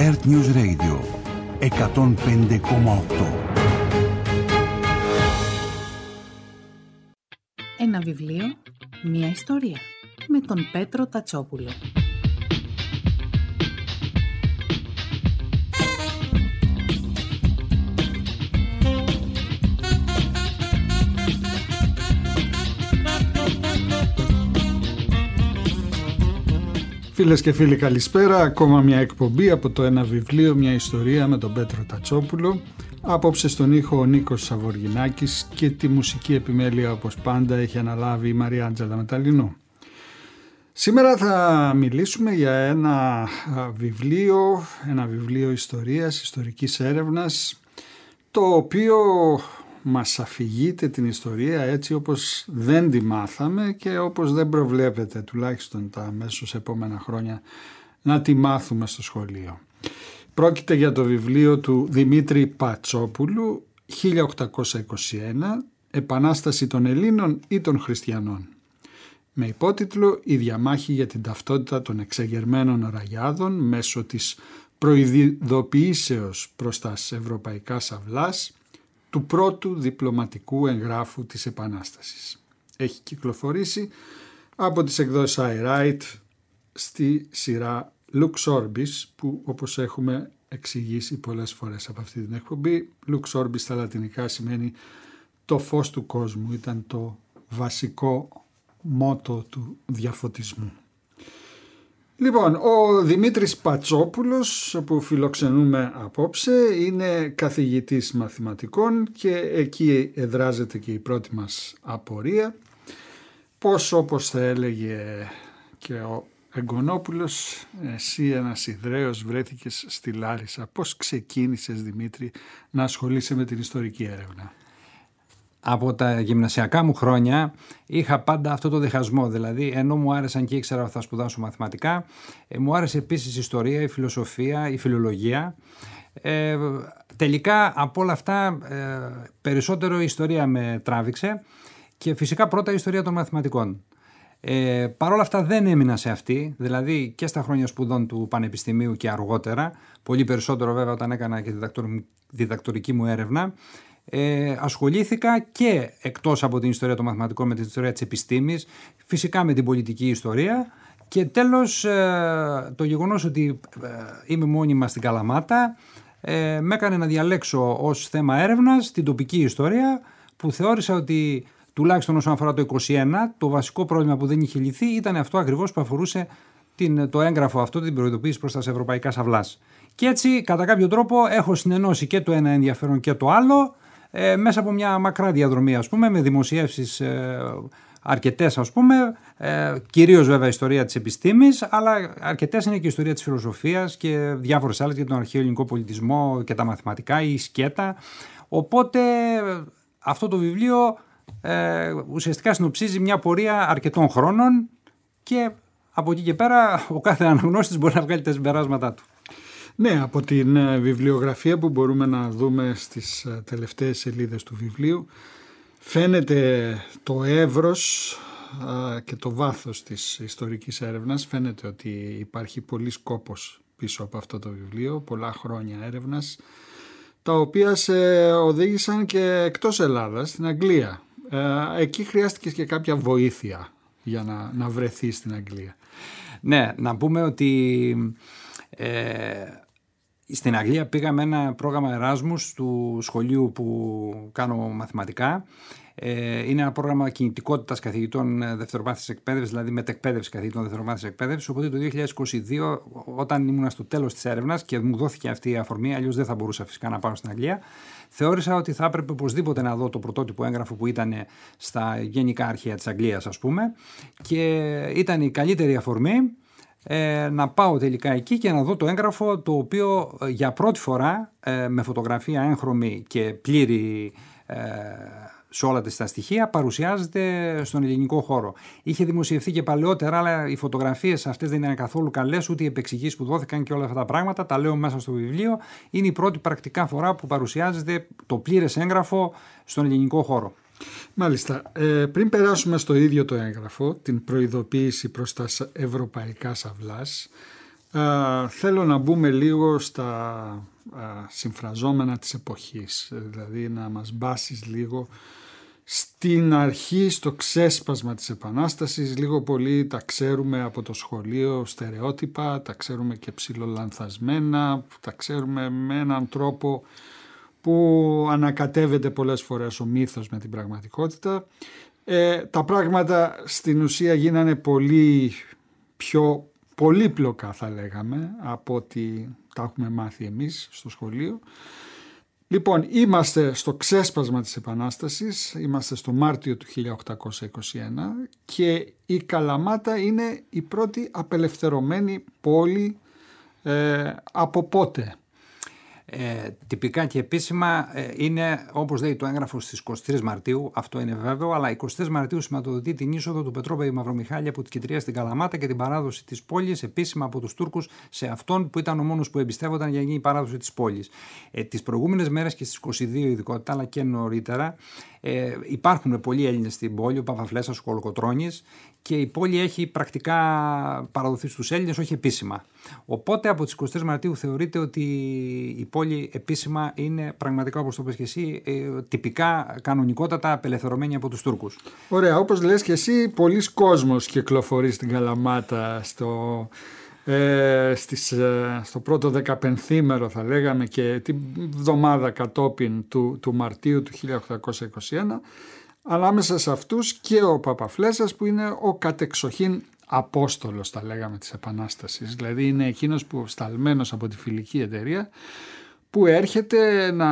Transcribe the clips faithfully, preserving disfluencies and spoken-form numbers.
Earth News Radio εκατόν πέντε κόμμα οκτώ. Ένα βιβλίο, μια ιστορία, με τον Πέτρο Τατσόπουλο. Φίλες και φίλοι, καλησπέρα. Ακόμα μια εκπομπή από το Ένα βιβλίο, μια ιστορία με τον Πέτρο Τατσόπουλο. Απόψε στον ήχο ο Νίκος Σαβοργινάκης και τη μουσική επιμέλεια, όπως πάντα, έχει αναλάβει η Μαρία Άντζελα Μεταλλινού. Σήμερα θα μιλήσουμε για ένα βιβλίο, ένα βιβλίο ιστορίας, ιστορικής έρευνας, το οποίο μας αφηγείται την ιστορία έτσι όπως δεν τη μάθαμε και όπως δεν προβλέπεται, τουλάχιστον τα αμέσως επόμενα χρόνια, να τη μάθουμε στο σχολείο. Πρόκειται για το βιβλίο του Δημήτρη Πατσόπουλου, χίλια οκτακόσια είκοσι ένα, «Επανάσταση των Ελλήνων ή των Χριστιανών», με υπότιτλο «Η διαμάχη για την ταυτότητα των εξεγερμένων ραγιάδων μέσω της προειδοποιήσεως προς τα ευρωπαϊκά αυλάς του πρώτου διπλωματικού εγγράφου της Επανάστασης». Έχει κυκλοφορήσει από τις εκδόσεις I Write στη σειρά Lux Orbis, που όπως έχουμε εξηγήσει πολλές φορές από αυτή την εκπομπή, Lux Orbis στα λατινικά σημαίνει το φως του κόσμου, ήταν το βασικό μότο του διαφωτισμού. Λοιπόν, ο Δημήτρης Πατσόπουλος, που φιλοξενούμε απόψε, είναι καθηγητής μαθηματικών και εκεί εδράζεται και η πρώτη μας απορία. Πώς, όπως θα έλεγε και ο Εγκονόπουλος, εσύ ένας Ιδραίος βρέθηκες στη Λάρισα. Πώς ξεκίνησες, Δημήτρη, να ασχολείσαι με την ιστορική έρευνα? Από τα γυμνασιακά μου χρόνια είχα πάντα αυτό το διχασμό, δηλαδή ενώ μου άρεσαν και ήξερα ότι θα σπουδάσω μαθηματικά, ε, μου άρεσε επίσης η ιστορία, η φιλοσοφία, η φιλολογία. Ε, τελικά από όλα αυτά ε, περισσότερο η ιστορία με τράβηξε και φυσικά πρώτα η ιστορία των μαθηματικών. Ε, Παρ' όλα αυτά δεν έμεινα σε αυτή, δηλαδή και στα χρόνια σπουδών του πανεπιστημίου και αργότερα, πολύ περισσότερο βέβαια όταν έκανα και διδακτορική μου έρευνα. Ε, ασχολήθηκα και εκτός από την ιστορία των μαθηματικών με την ιστορία της επιστήμης, φυσικά με την πολιτική ιστορία και τέλος ε, το γεγονός ότι ε, είμαι μόνιμα στην Καλαμάτα ε, με έκανε να διαλέξω ως θέμα έρευνας την τοπική ιστορία, που θεώρησα ότι τουλάχιστον όσον αφορά το είκοσι ένα το βασικό πρόβλημα που δεν είχε λυθεί ήταν αυτό ακριβώς που αφορούσε την, το έγγραφο αυτό, την προειδοποίηση προς τα ευρωπαϊκά αυλάς. Και έτσι κατά κάποιο τρόπο έχω συνενώσει και το ένα ενδιαφέρον και το άλλο, Ε, μέσα από μια μακρά διαδρομή, ας πούμε, με δημοσιεύσεις ε, αρκετές, ας πούμε, ε, κυρίως βέβαια ιστορία της επιστήμης, αλλά αρκετές είναι και η ιστορία της φιλοσοφίας και διάφορες άλλες για τον αρχαίο ελληνικό πολιτισμό και τα μαθηματικά ή η σκέτα. Οπότε αυτό το βιβλίο ε, ουσιαστικά συνοψίζει μια πορεία αρκετών χρόνων και από εκεί και πέρα ο κάθε αναγνώστης μπορεί να βγάλει τα συμπεράσματά του. Ναι, από την βιβλιογραφία που μπορούμε να δούμε στις τελευταίες σελίδες του βιβλίου φαίνεται το εύρος και το βάθος της ιστορικής έρευνας. Φαίνεται ότι υπάρχει πολύς κόπος πίσω από αυτό το βιβλίο, πολλά χρόνια έρευνας, τα οποία σε οδήγησαν και εκτός Ελλάδας, στην Αγγλία. Εκεί χρειάστηκε και κάποια βοήθεια για να, να βρεθεί στην Αγγλία. Ναι, να πούμε ότι ε, στην Αγγλία πήγα με ένα πρόγραμμα Εράσμους του σχολείου που κάνω μαθηματικά. Ε, είναι ένα πρόγραμμα κινητικότητας καθηγητών δευτερομάθησης εκπαίδευσης, δηλαδή μετεκπαίδευση καθηγητών δευτερομάθησης εκπαίδευσης. Οπότε το δύο χιλιάδες είκοσι δύο, όταν ήμουν στο τέλος της έρευνας και μου δόθηκε αυτή η αφορμή, αλλιώς δεν θα μπορούσα φυσικά να πάω στην Αγγλία, θεώρησα ότι θα έπρεπε οπωσδήποτε να δω το πρωτότυπο έγγραφο που ήταν στα γενικά αρχεία της Αγγλίας, ας πούμε, και ήταν η καλύτερη αφορμή ε, να πάω τελικά εκεί και να δω το έγγραφο, το οποίο ε, για πρώτη φορά ε, με φωτογραφία έγχρωμη και πλήρη ε, σε όλα τα στοιχεία παρουσιάζεται στον ελληνικό χώρο. Είχε δημοσιευθεί και παλαιότερα, αλλά οι φωτογραφίες αυτές δεν είναι καθόλου καλές, ούτε οι επεξηγήσεις που δόθηκαν και όλα αυτά τα πράγματα. Τα λέω μέσα στο βιβλίο. Είναι η πρώτη πρακτικά φορά που παρουσιάζεται το πλήρες έγγραφο στον ελληνικό χώρο. Μάλιστα. Ε, πριν περάσουμε στο ίδιο το έγγραφο, την προειδοποίηση προς τα ευρωπαϊκά αυλάς, Α, θέλω να μπούμε λίγο στα α, συμφραζόμενα της εποχής, δηλαδή να μας μπάσεις λίγο στην αρχή, στο ξέσπασμα της Επανάστασης. Λίγο πολύ τα ξέρουμε από το σχολείο στερεότυπα, τα ξέρουμε και ψιλολανθασμένα, τα ξέρουμε με έναν τρόπο που ανακατεύεται πολλές φορές ο μύθος με την πραγματικότητα. Ε, τα πράγματα στην ουσία γίνανε πολύ πιο πολύπλοκα, θα λέγαμε, από ότι τα έχουμε μάθει εμείς στο σχολείο. Λοιπόν, είμαστε στο ξέσπασμα της Επανάστασης, είμαστε στο Μάρτιο του χίλια οκτακόσια είκοσι ένα και η Καλαμάτα είναι η πρώτη απελευθερωμένη πόλη ε, από πότε. Ε, τυπικά και επίσημα ε, είναι, όπως λέει το έγγραφο, στις είκοσι τρεις Μαρτίου, αυτό είναι βέβαιο, αλλά είκοσι τρεις Μαρτίου σηματοδοτεί την είσοδο του Πετρόπεδη Μαυρομιχάλη από την Κιτρία στην Καλαμάτα και την παράδοση της πόλης επίσημα από τους Τούρκους σε αυτόν που ήταν ο μόνος που εμπιστεύονταν για να γίνει η παράδοση της πόλης. Ε, τις προηγούμενες μέρες και στις είκοσι δύο ειδικότητα, αλλά και νωρίτερα, ε, υπάρχουν πολλοί Έλληνες στην πόλη, ο Παπαφλέσσας, ο Κολοκοτρώνης, και η πόλη έχει πρακτικά παραδοθεί στους Έλληνες, όχι επίσημα. Οπότε από τις είκοσι τρεις Μαρτίου θεωρείται ότι η πόλη επίσημα είναι πραγματικά, όπως το πες και εσύ, ε, τυπικά, κανονικότατα απελευθερωμένη από τους Τούρκους. Ωραία, όπως λες και εσύ, πολλοί κόσμος κυκλοφορεί στην Καλαμάτα στο, ε, στις, ε, στο πρώτο δεκαπενθήμερο, θα λέγαμε, και την εβδομάδα κατόπιν του, του Μαρτίου του χίλια οκτακόσια είκοσι ένα. Ανάμεσα σε αυτούς και ο Παπαφλέσσας, που είναι ο κατεξοχήν απόστολος, θα λέγαμε, της Επανάστασης. Δηλαδή είναι εκείνος που, σταλμένος από τη Φιλική Εταιρεία, που έρχεται να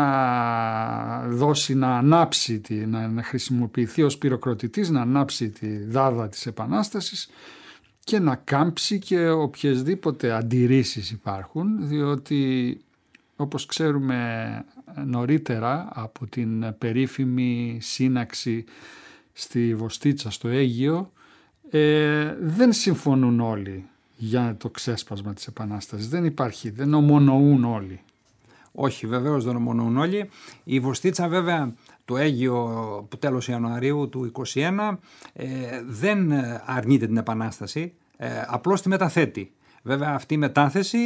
δώσει, να ανάψει, να, να χρησιμοποιηθεί ως πυροκροτητής, να ανάψει τη δάδα της Επανάστασης και να κάμψει και οποιασδήποτε αντιρρήσεις υπάρχουν, διότι όπως ξέρουμε νωρίτερα από την περίφημη σύναξη στη Βοστίτσα, στο Αίγυο, ε, δεν συμφωνούν όλοι για το ξέσπασμα της Επανάστασης. Δεν υπάρχει, δεν ομονοούν όλοι. Όχι, βεβαίως δεν ομονοούν όλοι. Η Βοστίτσα, βέβαια, το Αίγυο που τέλος Ιανουαρίου του είκοσι ένα ε, δεν αρνείται την Επανάσταση, ε, απλώς τη μεταθέτει. Βέβαια αυτή η μετάθεση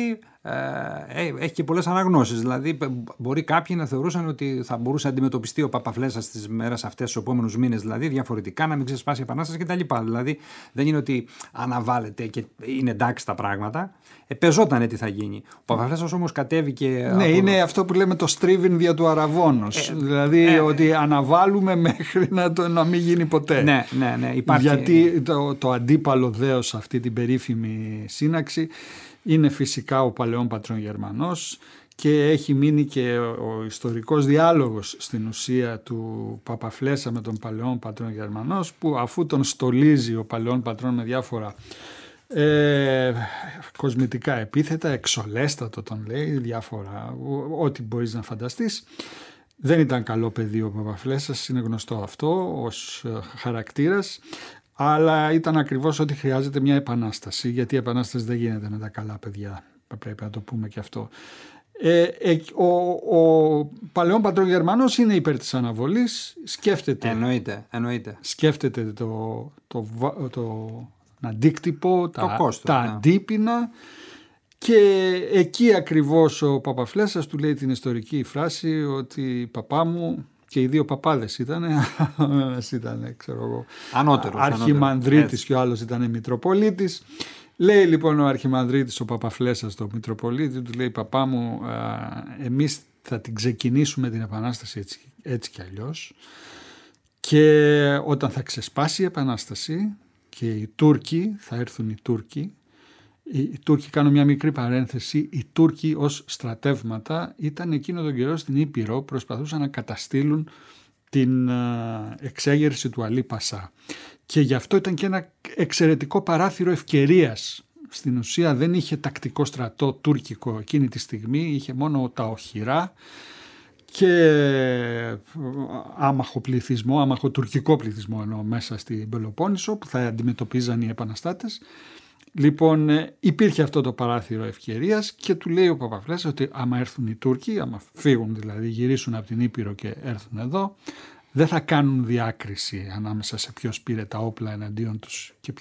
ε, έχει και πολλές αναγνώσεις. Δηλαδή μπορεί κάποιοι να θεωρούσαν ότι θα μπορούσε να αντιμετωπιστεί ο Παπαφλέσσας στις μέρες αυτές, στους επόμενους μήνες, δηλαδή διαφορετικά, να μην ξεσπάσει η Επανάσταση κτλ. Δηλαδή δεν είναι ότι αναβάλλεται και είναι εντάξει τα πράγματα. Ε, πεζότανε τι θα γίνει. Ο Παπαφλέσσας όμως κατέβηκε. Ναι, από... είναι αυτό που λέμε το στρίβιν δια του αραβώνος. Ε, δηλαδή ε, ότι ε, αναβάλουμε μέχρι να, το, να μην γίνει ποτέ. Ναι, ναι, ναι, υπάρχει... Γιατί το, το αντίπαλο δέος σε αυτή την περίφημη σύναξη είναι φυσικά ο παλαιόν πατρόν Γερμανός, και έχει μείνει και ο ιστορικός διάλογος στην ουσία του Παπαφλέσσα με τον παλαιόν πατρόν Γερμανός, που αφού τον στολίζει ο παλαιόν πατρόν με διάφορα ε, κοσμητικά επίθετα, εξολέστατο τον λέει, διάφορα, ό,τι μπορείς να φανταστείς. Δεν ήταν καλό παιδί ο Παπαφλέσσας, είναι γνωστό αυτό ως χαρακτήρας, αλλά ήταν ακριβώς ότι χρειάζεται μια επανάσταση, γιατί η επανάσταση δεν γίνεται με τα καλά παιδιά, πρέπει να το πούμε και αυτό. Ε, ε, ο, ο παλαιόν πατρόν Γερμανός είναι υπέρ της αναβολής, σκέφτεται, εννοείται, εννοείται. σκέφτεται το, το, το, το αντίκτυπο, το τα, κόστος, τα ναι. αντίπεινα, και εκεί ακριβώς ο Παπαφλέσσας του λέει την ιστορική φράση ότι παπά μου, και οι δύο παπάδες ήταν, ένας ήταν, ξέρω εγώ, ανώτερος, αρχιμανδρίτης και ο άλλος ήταν μητροπολίτης. Λέει λοιπόν ο αρχιμανδρίτης, ο Παπαφλέσσας, το μητροπολίτη, του λέει παπά μου, εμείς θα την ξεκινήσουμε την Επανάσταση έτσι, έτσι κι αλλιώς, και όταν θα ξεσπάσει η Επανάσταση και οι Τούρκοι, θα έρθουν οι Τούρκοι, οι Τούρκοι, κάνω μια μικρή παρένθεση, οι Τούρκοι ως στρατεύματα ήταν εκείνο τον καιρό στην Ήπειρο, προσπαθούσαν να καταστήλουν την εξέγερση του Αλή Πασά. Και γι' αυτό ήταν και ένα εξαιρετικό παράθυρο ευκαιρίας. Στην ουσία δεν είχε τακτικό στρατό τουρκικό εκείνη τη στιγμή, είχε μόνο τα οχυρά και άμαχο πληθυσμό, άμαχο τουρκικό πληθυσμό εννοώ, μέσα στην Πελοπόννησο, που θα αντιμετωπίζαν οι επαναστάτες. Λοιπόν, υπήρχε αυτό το παράθυρο ευκαιρίας και του λέει ο Παπαφλέσσας ότι άμα έρθουν οι Τούρκοι, άμα φύγουν δηλαδή, γυρίσουν από την Ήπειρο και έρθουν εδώ, δεν θα κάνουν διάκριση ανάμεσα σε ποιος πήρε τα όπλα εναντίον τους και ποιος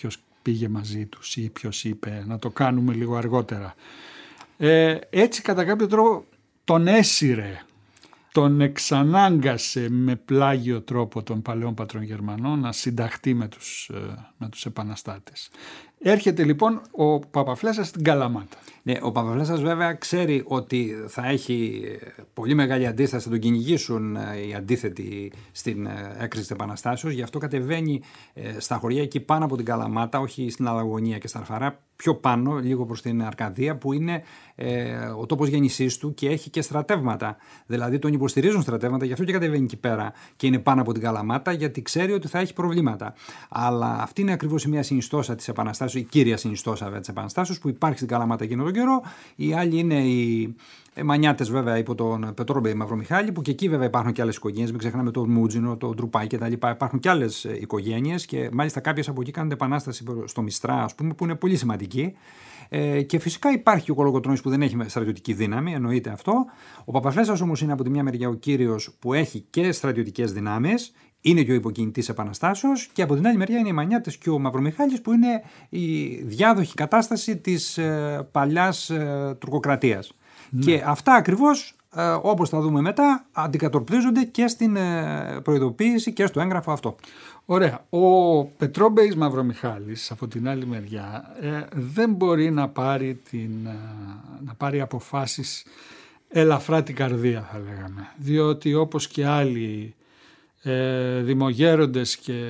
πήγε μαζί τους ή ποιος είπε να το κάνουμε λίγο αργότερα. Ε, έτσι κατά κάποιο τρόπο τον έσυρε, τον εξανάγκασε με πλάγιο τρόπο των παλαιών πατρών Γερμανών να συνταχτεί με τους, με τους επαναστάτες. Έρχεται λοιπόν ο Παπαφλέσσας στην Καλαμάτα. Ναι, ο Παπαφλέσσας βέβαια ξέρει ότι θα έχει πολύ μεγάλη αντίσταση, θα τον κυνηγήσουν οι αντίθετοι στην έκρηξη της Επαναστάσεως, γι' αυτό κατεβαίνει στα χωριά εκεί πάνω από την Καλαμάτα, όχι στην Αλλαγωνία και στα Αρφαρά, πιο πάνω, λίγο προς την Αρκαδία, που είναι ε, ο τόπος γέννησής του και έχει και στρατεύματα. Δηλαδή τον υποστηρίζουν στρατεύματα, γι' αυτό και κατεβαίνει εκεί πέρα και είναι πάνω από την Καλαμάτα, γιατί ξέρει ότι θα έχει προβλήματα. Αλλά αυτή είναι ακριβώς μια συνιστόσα της Επαναστάσεως, η κύρια συνιστόσα της Επαναστάσεως που υπάρχει στην Καλαμάτα εκείνο τον καιρό. Οι άλλοι είναι οι Μανιάτες, βέβαια, υπό τον Πετρόμπε Μαυρομιχάλη, που και εκεί βέβαια υπάρχουν και άλλες οικογένειες. Μην ξεχνάμε τον Μούτζινο, τον Τρουπάι κτλ. Υπάρχουν και άλλες οικογένειες και μάλιστα κάποιες από εκεί κάνουν επανάσταση στο Μιστρά, ας πούμε, που είναι πολύ σημαντική. Ε, και φυσικά υπάρχει ο Κολοκοτρώνης που δεν έχει στρατιωτική δύναμη, εννοείται αυτό. Ο Παπαφλέσσας όμως είναι από τη μια μεριά ο κύριος που έχει και στρατιωτικές δυνάμεις, είναι και ο υποκινητής επαναστάσεως, και από την άλλη μεριά είναι οι Μανιάτες και ο Μαυρομιχάλης που είναι η διάδοχη κατάσταση της ε, παλιάς ε, τουρκοκρατίας. Ναι. Και αυτά ακριβώς, ε, όπως θα δούμε μετά, αντικατοπτρίζονται και στην ε, προειδοποίηση και στο έγγραφο αυτό. Ωραία. Ο Πετρόμπεης Μαυρομιχάλης από την άλλη μεριά ε, δεν μπορεί να πάρει, την, ε, να πάρει αποφάσεις ελαφρά την καρδία, θα λέγαμε. Διότι όπως και άλλοι ε, δημογέροντες και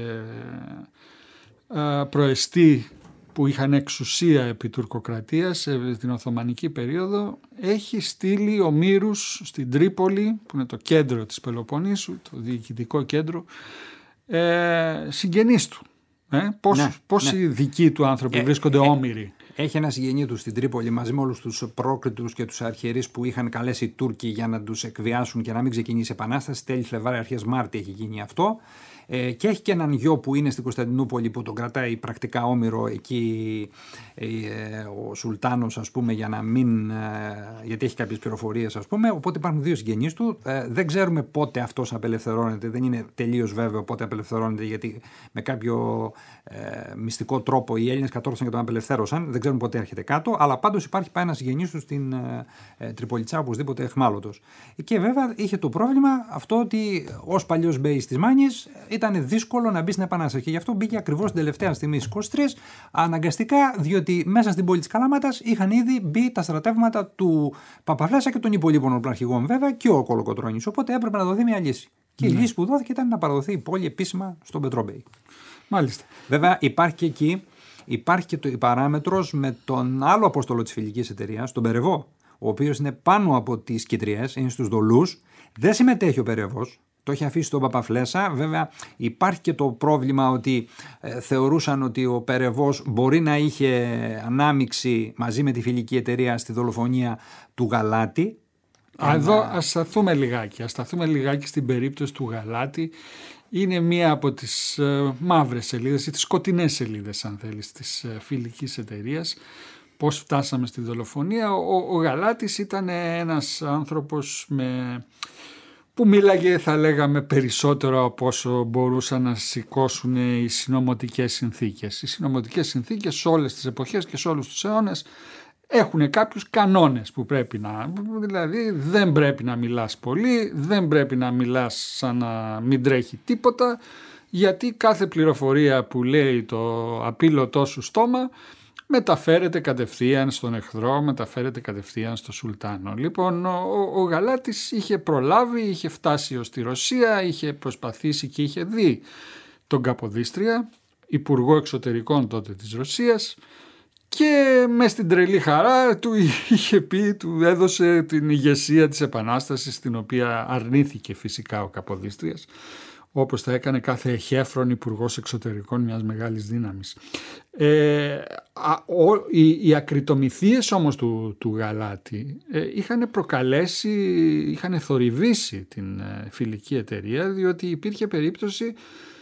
ε, προεστοί που είχαν εξουσία επί τουρκοκρατίας στην Οθωμανική περίοδο, έχει στείλει ομήρους στην Τρίπολη, που είναι το κέντρο της Πελοποννήσου, το διοικητικό κέντρο, ε, συγγενείς του. Ε, πώς, ναι, πόσοι ναι. δικοί του άνθρωποι ε, βρίσκονται ε, όμηροι. Έχει ένα συγγενή του στην Τρίπολη μαζί με όλους τους πρόκριτους και τους αρχιερείς που είχαν καλέσει οι Τούρκοι για να τους εκβιάσουν και να μην ξεκινήσει επανάσταση. Τέλη Φλεβάρη, αρχές Μάρτη έχει γίνει αυτό. Ε, και έχει και έναν γιο που είναι στην Κωνσταντινούπολη που τον κρατάει πρακτικά όμηρο εκεί ε, ο Σουλτάνος, ας πούμε, για να μην, ε, γιατί έχει κάποιες πληροφορίες, ας πούμε, οπότε υπάρχουν δύο συγγενείς του. Ε, δεν ξέρουμε πότε αυτός απελευθερώνεται, δεν είναι τελείως βέβαιο πότε απελευθερώνεται, γιατί με κάποιο ε, μυστικό τρόπο οι Έλληνες κατόρθωσαν και τον απελευθέρωσαν, δεν ξέρουμε πότε έρχεται κάτω, αλλά πάντως υπάρχει πάει ένας συγγενής του στην ε, Τριπολιτσά, οπωσδήποτε εχμάλωτος. Και βέβαια είχε το πρόβλημα αυτό ότι ως παλιός μπέης της Μάνης ήταν δύσκολο να μπει στην Επανάσταση και γι' αυτό μπήκε ακριβώς την τελευταία στιγμή στις είκοσι τρεις αναγκαστικά, διότι μέσα στην πόλη της Καλαμάτας είχαν ήδη μπει τα στρατεύματα του Παπαφλέσσα και των υπολείπων αρχηγών, βέβαια, και ο Κολοκοτρώνης. Οπότε έπρεπε να δοθεί μια λύση. Και ναι. η λύση που δόθηκε ήταν να παραδοθεί η πόλη επίσημα στον Πετρόμπεη. Μάλιστα. Βέβαια, υπάρχει και εκεί υπάρχει και το, η παράμετρος με τον άλλο απόστολο της φιλικής εταιρείας, τον Περεβό, ο οποίος είναι πάνω από τις Κιτριές, είναι στους Δολούς. Δεν συμμετέχει ο Περεβός. Το έχει αφήσει τον Παπαφλέσσα. Βέβαια υπάρχει και το πρόβλημα ότι ε, θεωρούσαν ότι ο Περεβός μπορεί να είχε ανάμειξη μαζί με τη φιλική εταιρεία στη δολοφονία του Γαλάτη. Α, εδώ ας σταθούμε λιγάκι. Ας σταθούμε λιγάκι στην περίπτωση του Γαλάτη. Είναι μία από τις ε, μαύρες σελίδες ή τις σκοτεινές σελίδες, αν θέλεις, της ε, φιλικής εταιρείας. Πώς φτάσαμε στη δολοφονία. Ο, ο Γαλάτης ήταν ένας άνθρωπος με... που μίλαγε, θα λέγαμε, περισσότερο από όσο μπορούσαν να σηκώσουν οι συνωμοτικές συνθήκες. Οι συνωμοτικές συνθήκες σε όλες τις εποχές και σε όλους τους αιώνες έχουν κάποιους κανόνες που πρέπει να... Δηλαδή δεν πρέπει να μιλάς πολύ, δεν πρέπει να μιλάς σαν να μην τρέχει τίποτα, γιατί κάθε πληροφορία που λέει το απείλωτό σου στόμα μεταφέρεται κατευθείαν στον εχθρό, μεταφέρεται κατευθείαν στο Σουλτάνο. Λοιπόν, ο, ο Γαλάτης είχε προλάβει, είχε φτάσει ως τη Ρωσία, είχε προσπαθήσει και είχε δει τον Καποδίστρια, υπουργό εξωτερικών τότε της Ρωσίας, και μες στην τρελή χαρά του είχε πει, του έδωσε την ηγεσία της Επανάστασης, την οποία αρνήθηκε φυσικά ο Καποδίστριας, όπως θα έκανε κάθε εχέφρον υπουργός εξωτερικών μιας μεγάλης δύναμης. Ε, α, ο, οι, οι ακριτομυθίες όμως του, του Γαλάτη ε, είχαν προκαλέσει, είχαν θορυβήσει την ε, φιλική εταιρεία, διότι υπήρχε περίπτωση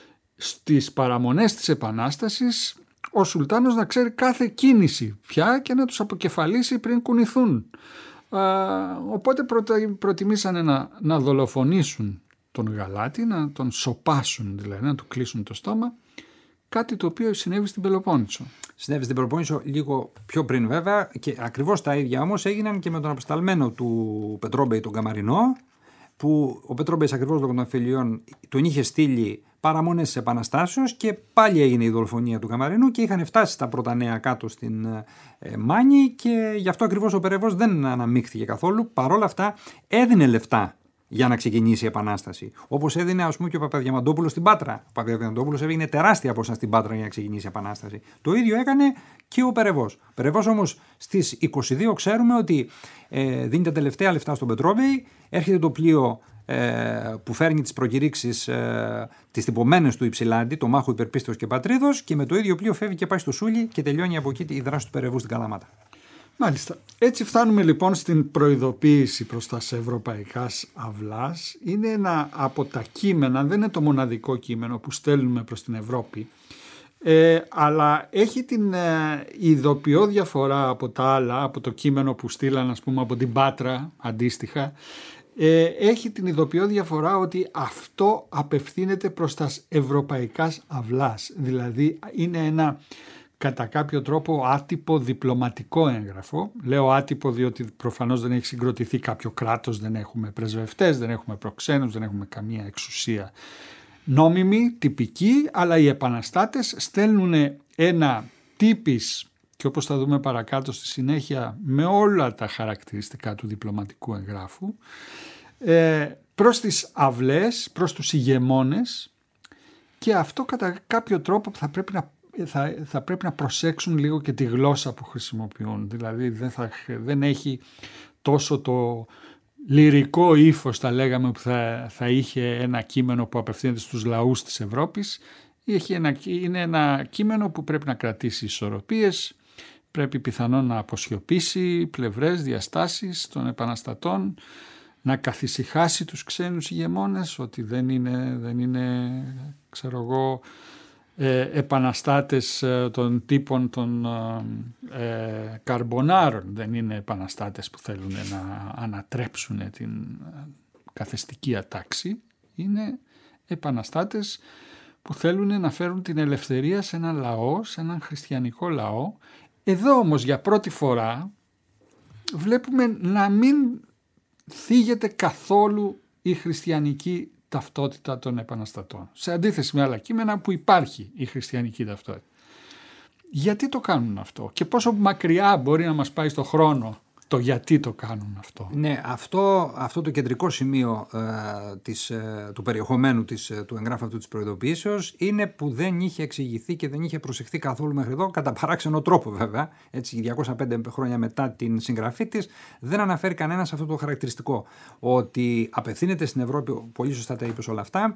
στις παραμονές της Επανάστασης ο Σουλτάνος να ξέρει κάθε κίνηση πια και να τους αποκεφαλίσει πριν κουνηθούν. Ε, οπότε προτα, προτιμήσανε να, να δολοφονήσουν τον Γαλάτη, να τον σοπάσουν, δηλαδή να του κλείσουν το στόμα, κάτι το οποίο συνέβη στην Πελοπόννησο. Συνέβη στην Πελοπόννησο λίγο πιο πριν βέβαια, και ακριβώς τα ίδια όμως έγιναν και με τον απεσταλμένο του Πετρόμπεϊ τον Καμαρινό, που ο Πετρόμπεϊς ακριβώς λόγω των αφιλιών τον είχε στείλει παραμονές της Επαναστάσεως και πάλι έγινε η δολοφονία του Καμαρινού και είχαν φτάσει τα πρώτα νέα κάτω στην ε, Μάνη, και γι' αυτό ακριβώς ο Περεβός δεν αναμίχθηκε καθόλου. Παρόλα αυτά έδινε λεφτά για να ξεκινήσει η Επανάσταση. Όπως έδινε, ας πούμε, και ο Παπαδιαμαντόπουλος στην Πάτρα. Ο Παπαδιαμαντόπουλος έβγαινε τεράστια ποσά στην Πάτρα για να ξεκινήσει η Επανάσταση. Το ίδιο έκανε και ο Περεβός. Ο Περεβός όμως στις είκοσι δύο ξέρουμε ότι ε, δίνει τα τελευταία λεφτά στον Πετρόμπεϊ, έρχεται το πλοίο ε, που φέρνει τις προκηρύξεις, ε, τις τυπωμένες του Υψηλάντη, το Μάχο Υπερπίστεως και Πατρίδος, και με το ίδιο πλοίο φεύγει και πάει στο Σούλι και τελειώνει από εκεί η δράση του Περεβού στην Καλαμάτα. Μάλιστα. Έτσι φτάνουμε λοιπόν στην προειδοποίηση προς τα ευρωπαϊκάς αυλάς. Είναι ένα από τα κείμενα, δεν είναι το μοναδικό κείμενο που στέλνουμε προς την Ευρώπη, ε, αλλά έχει την ε, ειδοποιώ διαφορά από τα άλλα, από το κείμενο που στείλαν, ας πούμε, από την Πάτρα αντίστοιχα, ε, έχει την ειδοποιώ διαφορά ότι αυτό απευθύνεται προς τα ευρωπαϊκάς αυλάς. Δηλαδή είναι ένα κατά κάποιο τρόπο άτυπο διπλωματικό έγγραφο. Λέω άτυπο διότι προφανώς δεν έχει συγκροτηθεί κάποιο κράτος, δεν έχουμε πρεσβευτές, δεν έχουμε προξένους, δεν έχουμε καμία εξουσία νόμιμη, τυπική, αλλά οι επαναστάτες στέλνουν ένα τύπης, και όπως θα δούμε παρακάτω στη συνέχεια με όλα τα χαρακτηριστικά του διπλωματικού εγγράφου, προς τις αυλές, προς τους ηγεμόνες, και αυτό κατά κάποιο τρόπο θα πρέπει να Θα, θα πρέπει να προσέξουν λίγο και τη γλώσσα που χρησιμοποιούν. Δηλαδή δεν, θα, δεν έχει τόσο το λυρικό ύφος, θα λέγαμε, που θα, θα είχε ένα κείμενο που απευθύνεται στους λαούς της Ευρώπης. Έχει ένα, είναι ένα κείμενο που πρέπει να κρατήσει ισορροπίες, πρέπει πιθανόν να αποσιωπήσει πλευρές, διαστάσεις των επαναστατών, να καθησυχάσει τους ξένους ηγεμόνες ότι δεν είναι, δεν είναι ξέρω εγώ, Ε, επαναστάτες ε, των τύπων των ε, καρμπονάρων, δεν είναι επαναστάτες που θέλουν να ανατρέψουν την καθεστική ατάξη, είναι επαναστάτες που θέλουν να φέρουν την ελευθερία σε έναν λαό, σε έναν χριστιανικό λαό. Εδώ όμως για πρώτη φορά βλέπουμε να μην θίγεται καθόλου η χριστιανική ταυτότητα των επαναστατών, σε αντίθεση με άλλα κείμενα που υπάρχει η χριστιανική ταυτότητα. Γιατί το κάνουν αυτό και πόσο μακριά μπορεί να μας πάει στο χρόνο το γιατί το κάνουν αυτό? Ναι, αυτό, αυτό το κεντρικό σημείο ε, της, ε, του περιεχομένου της, ε, του εγγράφου αυτού της προειδοποιήσεως είναι που δεν είχε εξηγηθεί και δεν είχε προσεχθεί καθόλου μέχρι εδώ, κατά παράξενο τρόπο βέβαια, έτσι διακόσια πέντε χρόνια μετά την συγγραφή της, δεν αναφέρει κανένας αυτό το χαρακτηριστικό, ότι απευθύνεται στην Ευρώπη, πολύ σωστά τα είπες όλα αυτά,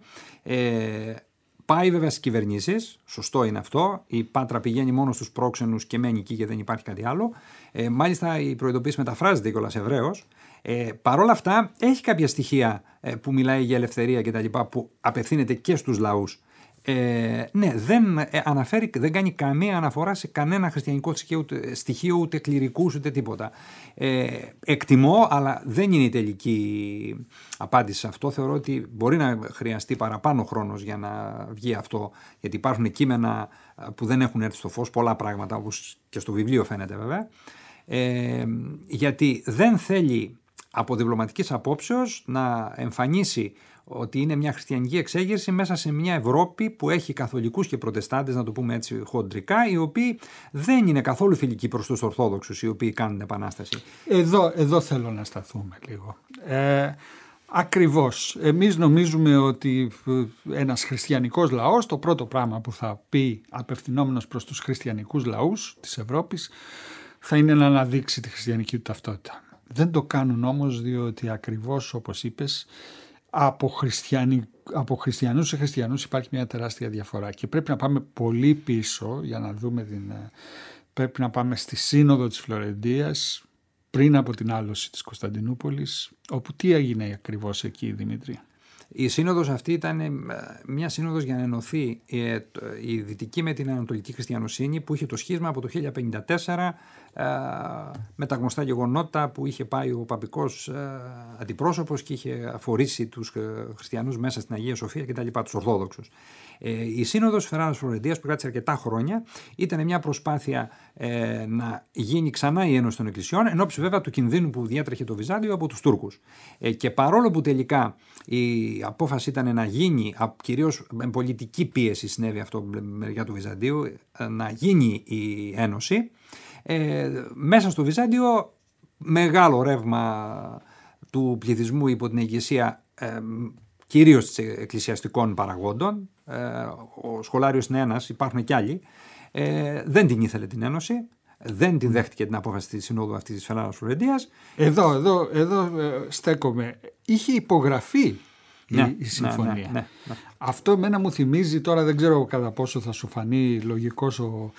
ε, πάει βέβαια στις κυβερνήσεις, σωστό είναι αυτό. Η Πάτρα πηγαίνει μόνο στους πρόξενους και μένει εκεί και δεν υπάρχει κάτι άλλο. Ε, μάλιστα η προειδοποίηση μεταφράζεται κιόλας εβραίως. Ε, Παρ' όλα αυτά έχει κάποια στοιχεία ε, που μιλάει για ελευθερία κτλ. Που απευθύνεται και στους λαούς. Ε, ναι, δεν ε, αναφέρει, δεν κάνει καμία αναφορά σε κανένα χριστιανικό στοιχείο, ούτε, στοιχείο, ούτε κληρικούς, ούτε τίποτα. Ε, εκτιμώ, αλλά δεν είναι η τελική απάντηση σε αυτό. Θεωρώ ότι μπορεί να χρειαστεί παραπάνω χρόνος για να βγει αυτό, γιατί υπάρχουν κείμενα που δεν έχουν έρθει στο φως, πολλά πράγματα, όπως και στο βιβλίο φαίνεται βέβαια. Ε, γιατί δεν θέλει από διπλωματικής απόψεως να εμφανίσει ότι είναι μια χριστιανική εξέγερση μέσα σε μια Ευρώπη που έχει καθολικούς και προτεστάντες, να το πούμε έτσι χοντρικά, οι οποίοι δεν είναι καθόλου φιλικοί προς τους Ορθόδοξους, οι οποίοι κάνουν επανάσταση. Εδώ, εδώ θέλω να σταθούμε λίγο. Ε, ακριβώς. Εμείς νομίζουμε ότι ένας χριστιανικός λαός, το πρώτο πράγμα που θα πει απευθυνόμενος προς τους χριστιανικούς λαούς της Ευρώπης, θα είναι να αναδείξει τη χριστιανική του ταυτότητα. Δεν το κάνουν όμως, διότι ακριβώς όπως είπες, Από, χριστιανι... από χριστιανούς σε χριστιανούς υπάρχει μια τεράστια διαφορά και πρέπει να πάμε πολύ πίσω για να δούμε την... Πρέπει να πάμε στη Σύνοδο της Φλωρεντίας πριν από την άλωση της Κωνσταντινούπολης, όπου τι έγινε ακριβώς εκεί, Δημήτρη? Η σύνοδος αυτή ήταν μια σύνοδος για να ενωθεί η δυτική με την ανατολική χριστιανοσύνη, που είχε το σχίσμα από το χίλια πενήντα τέσσερα ε, με τα γνωστά γεγονότα που είχε πάει ο παπικός ε, αντιπρόσωπος και είχε αφορήσει τους χριστιανούς μέσα στην Αγία Σοφία κτλ., τους Ορθόδοξους. Ε, η Σύνοδος Φερράρας Φλωρεντίας που κράτησε αρκετά χρόνια ήταν μια προσπάθεια ε, να γίνει ξανά η Ένωση των Εκκλησιών, εν ώψη βέβαια του κινδύνου που διέτρεχε το Βυζάντιο από τους Τούρκους. Ε, και παρόλο που τελικά η απόφαση ήταν να γίνει, κυρίως με πολιτική πίεση συνέβη αυτό με μεριά του Βυζαντίου, να γίνει η Ένωση, ε, μέσα στο Βυζάντιο μεγάλο ρεύμα του πληθυσμού υπό την ηγεσία ε, κυρίως εκκλησιαστικών παραγόντων, ε, ο σχολάριος είναι ένας, υπάρχουν και άλλοι, ε, δεν την ήθελε την Ένωση, δεν την δέχτηκε την απόφαση της Συνόδου αυτής της Φερράρας Φλωρεντίας. Εδώ, εδώ, εδώ ε, στέκομαι. Είχε υπογραφεί ναι, η, η συμφωνία. Ναι, ναι, ναι, ναι. Αυτό μένα μου θυμίζει, τώρα δεν ξέρω κατά πόσο θα σου φανεί λογικός ο,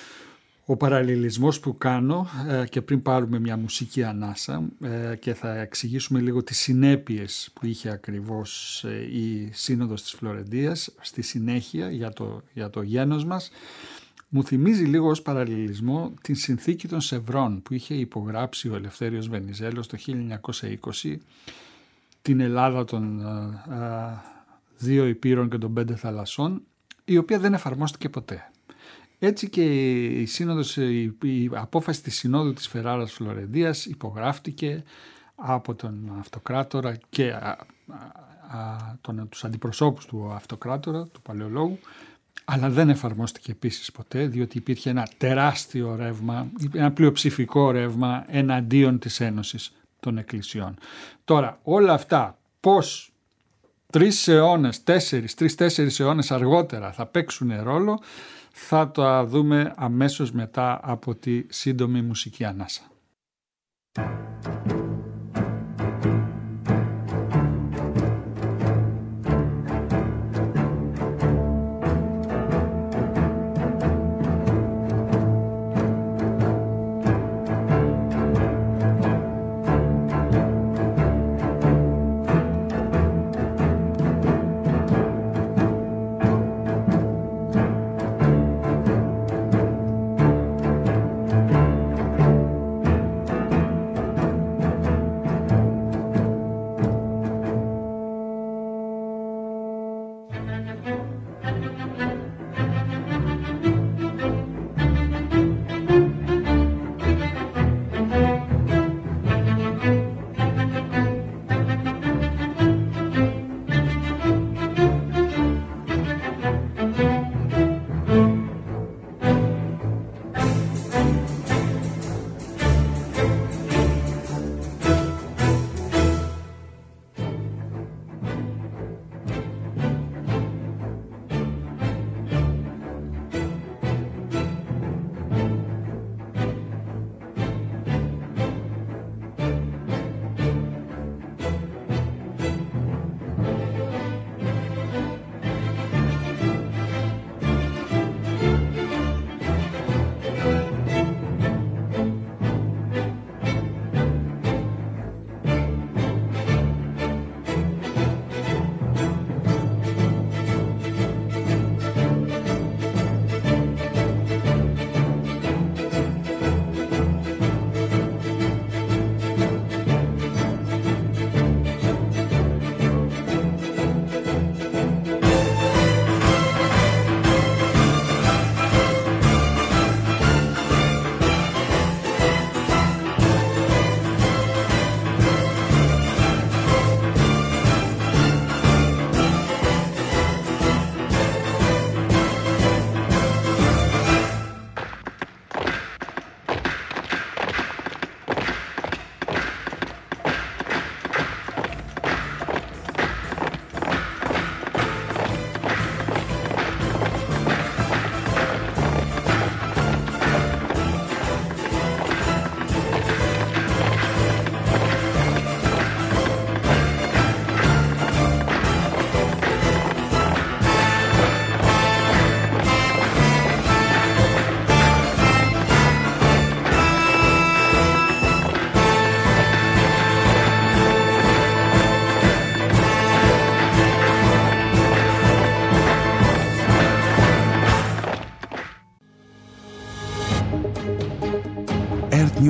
ο παραλληλισμός που κάνω ε, και πριν πάρουμε μια μουσική ανάσα ε, και θα εξηγήσουμε λίγο τις συνέπειες που είχε ακριβώς ε, η Σύνοδος της Φλωρεντίας στη συνέχεια για το, για το γένος μας. Μου θυμίζει λίγο ως παραλληλισμό την συνθήκη των Σευρών που είχε υπογράψει ο Ελευθέριος Βενιζέλος το χίλια εννιακόσια είκοσι, την Ελλάδα των α, α, δύο υπήρων και των πέντε θαλασσών, η οποία δεν εφαρμόστηκε ποτέ. Έτσι και η, σύνοδος, η, η απόφαση της Συνόδου της Φερράρας Φλωρεντίας υπογράφτηκε από τον Αυτοκράτορα και α, α, α, τον, τους αντιπροσώπους του Αυτοκράτορα, του Παλαιολόγου, αλλά δεν εφαρμόστηκε επίσης ποτέ, διότι υπήρχε ένα τεράστιο ρεύμα, ένα πλειοψηφικό ρεύμα εναντίον της Ένωσης των Εκκλησιών. Τώρα όλα αυτά πώς τρεις αιώνες, τέσσερις, τρεις-τέσσερις αιώνες αργότερα θα παίξουν ρόλο, θα το δούμε αμέσως μετά από τη σύντομη μουσική ανάσα.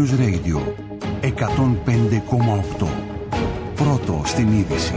News Radio εκατόν πέντε κόμμα οκτώ. Πρώτο στην είδηση.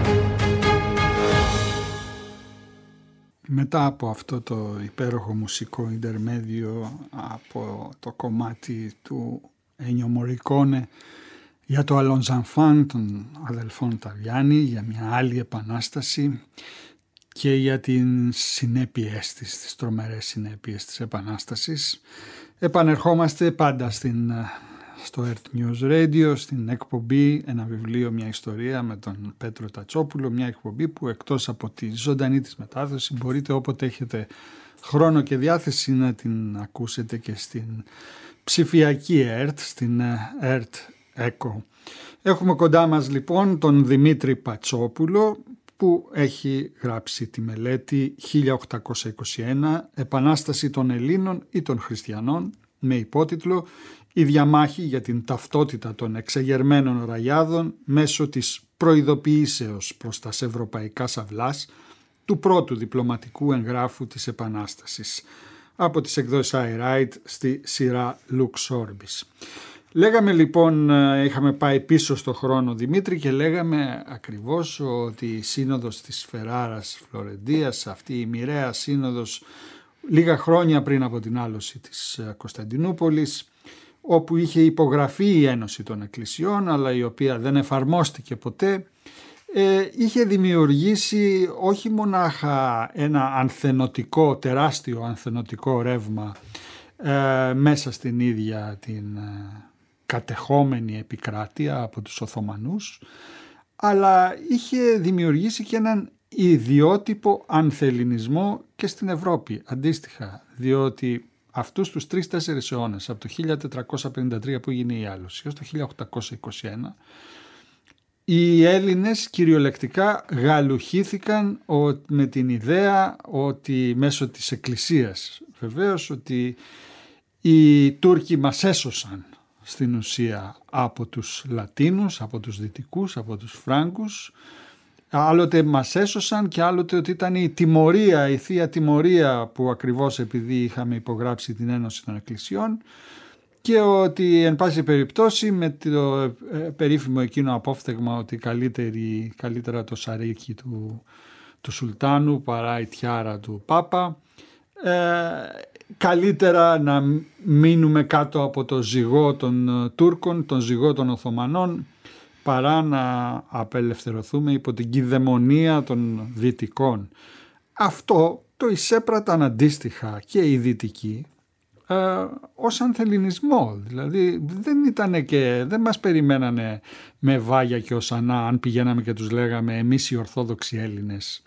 Μετά από αυτό το υπέροχο μουσικό ιντερμέδιο από το κομμάτι του Ένιο Μωρικόνε για το Allons Enfants των αδελφών Ταβιάννη, για μια άλλη επανάσταση και για την συνέπειες της, τις τρομερές συνέπειες της επανάστασης, επανερχόμαστε πάντα στην, στο Earth News Radio, στην εκπομπή «Ένα βιβλίο, μια ιστορία» με τον Πέτρο Τατσόπουλο, μια εκπομπή που εκτός από τη ζωντανή της μετάδοση μπορείτε όποτε έχετε χρόνο και διάθεση να την ακούσετε και στην ψηφιακή ΕΡΤ, στην ΕΡΤ Echo. Έχουμε κοντά μας λοιπόν τον Δημήτρη Πατσόπουλο, που έχει γράψει τη μελέτη χίλια οκτακόσια είκοσι ένα «Επανάσταση των Ελλήνων ή των Χριστιανών» με υπότιτλο «Η διαμάχη για την ταυτότητα των εξεγερμένων ραγιάδων μέσω της προειδοποιήσεως προς τας ευρωπαϊκά σαυλάς του πρώτου διπλωματικού εγγράφου της Επανάστασης» από τις εκδόσεις I Write στη σειρά Lux Orbis. Λέγαμε λοιπόν, είχαμε πάει πίσω στο χρόνο Δημήτρη και λέγαμε ακριβώς ότι η σύνοδος της Φεράρας Φλωρεντίας, αυτή η μοιραία σύνοδος λίγα χρόνια πριν από την άλωση της Κωνσταντινούπολης, όπου είχε υπογραφεί η Ένωση των Εκκλησιών αλλά η οποία δεν εφαρμόστηκε ποτέ, ε, είχε δημιουργήσει όχι μονάχα ένα ανθενωτικό, τεράστιο ανθενωτικό ρεύμα ε, μέσα στην ίδια την κατεχόμενη επικράτεια από τους Οθωμανούς, αλλά είχε δημιουργήσει και έναν ιδιότυπο ανθελληνισμό και στην Ευρώπη αντίστοιχα, διότι αυτούς τους τρεις-τέσσερις αιώνες, από το χίλια τετρακόσια πενήντα τρία που έγινε η άλωση έως το χίλια οκτακόσια είκοσι ένα, οι Έλληνες κυριολεκτικά γαλουχήθηκαν με την ιδέα ότι μέσω της Εκκλησίας βεβαίως ότι οι Τούρκοι μας έσωσαν στην ουσία από τους Λατίνους, από τους Δυτικούς, από τους Φράγκους. Άλλοτε μας έσωσαν και άλλοτε ότι ήταν η τιμωρία, η θεία τιμωρία που ακριβώς επειδή είχαμε υπογράψει την Ένωση των Εκκλησιών και ότι εν πάση περιπτώσει με το περίφημο εκείνο απόφθεγμα ότι καλύτερη, καλύτερα το σαρίκι του, του Σουλτάνου παρά η τιάρα του Πάπα, ε, καλύτερα να μείνουμε κάτω από το ζυγό των Τούρκων, τον ζυγό των Οθωμανών, παρά να απελευθερωθούμε υπό την κυδαιμονία των Δυτικών. Αυτό το εισέπραταν αντίστοιχα και οι Δυτικοί ε, ως ανθελληνισμό. Δηλαδή δεν ήτανε και δεν μας περιμένανε με βάγια και οσανά αν πηγαίναμε και τους λέγαμε εμείς οι Ορθόδοξοι Έλληνες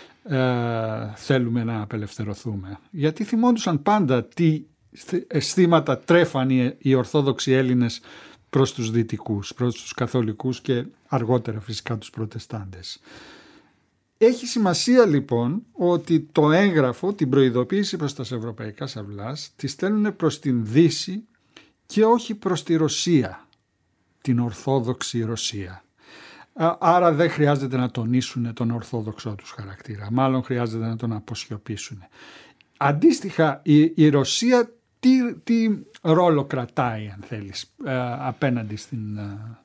Ε, θέλουμε να απελευθερωθούμε, γιατί θυμόντουσαν πάντα τι αισθήματα τρέφαν οι, οι Ορθόδοξοι Έλληνες προς τους Δυτικούς, προς τους Καθολικούς και αργότερα φυσικά τους Προτεστάντες. Έχει σημασία λοιπόν ότι το έγγραφο, την προειδοποίηση προς τα ευρωπαϊκά σαυλάς, τη στέλνουν προς την Δύση και όχι προς τη Ρωσία, την Ορθόδοξη Ρωσία. Άρα δεν χρειάζεται να τονίσουν τον ορθόδοξό τους χαρακτήρα, μάλλον χρειάζεται να τον αποσιωπήσουν. Αντίστοιχα η, η Ρωσία τι, τι ρόλο κρατάει αν θέλεις ε, απέναντι στην,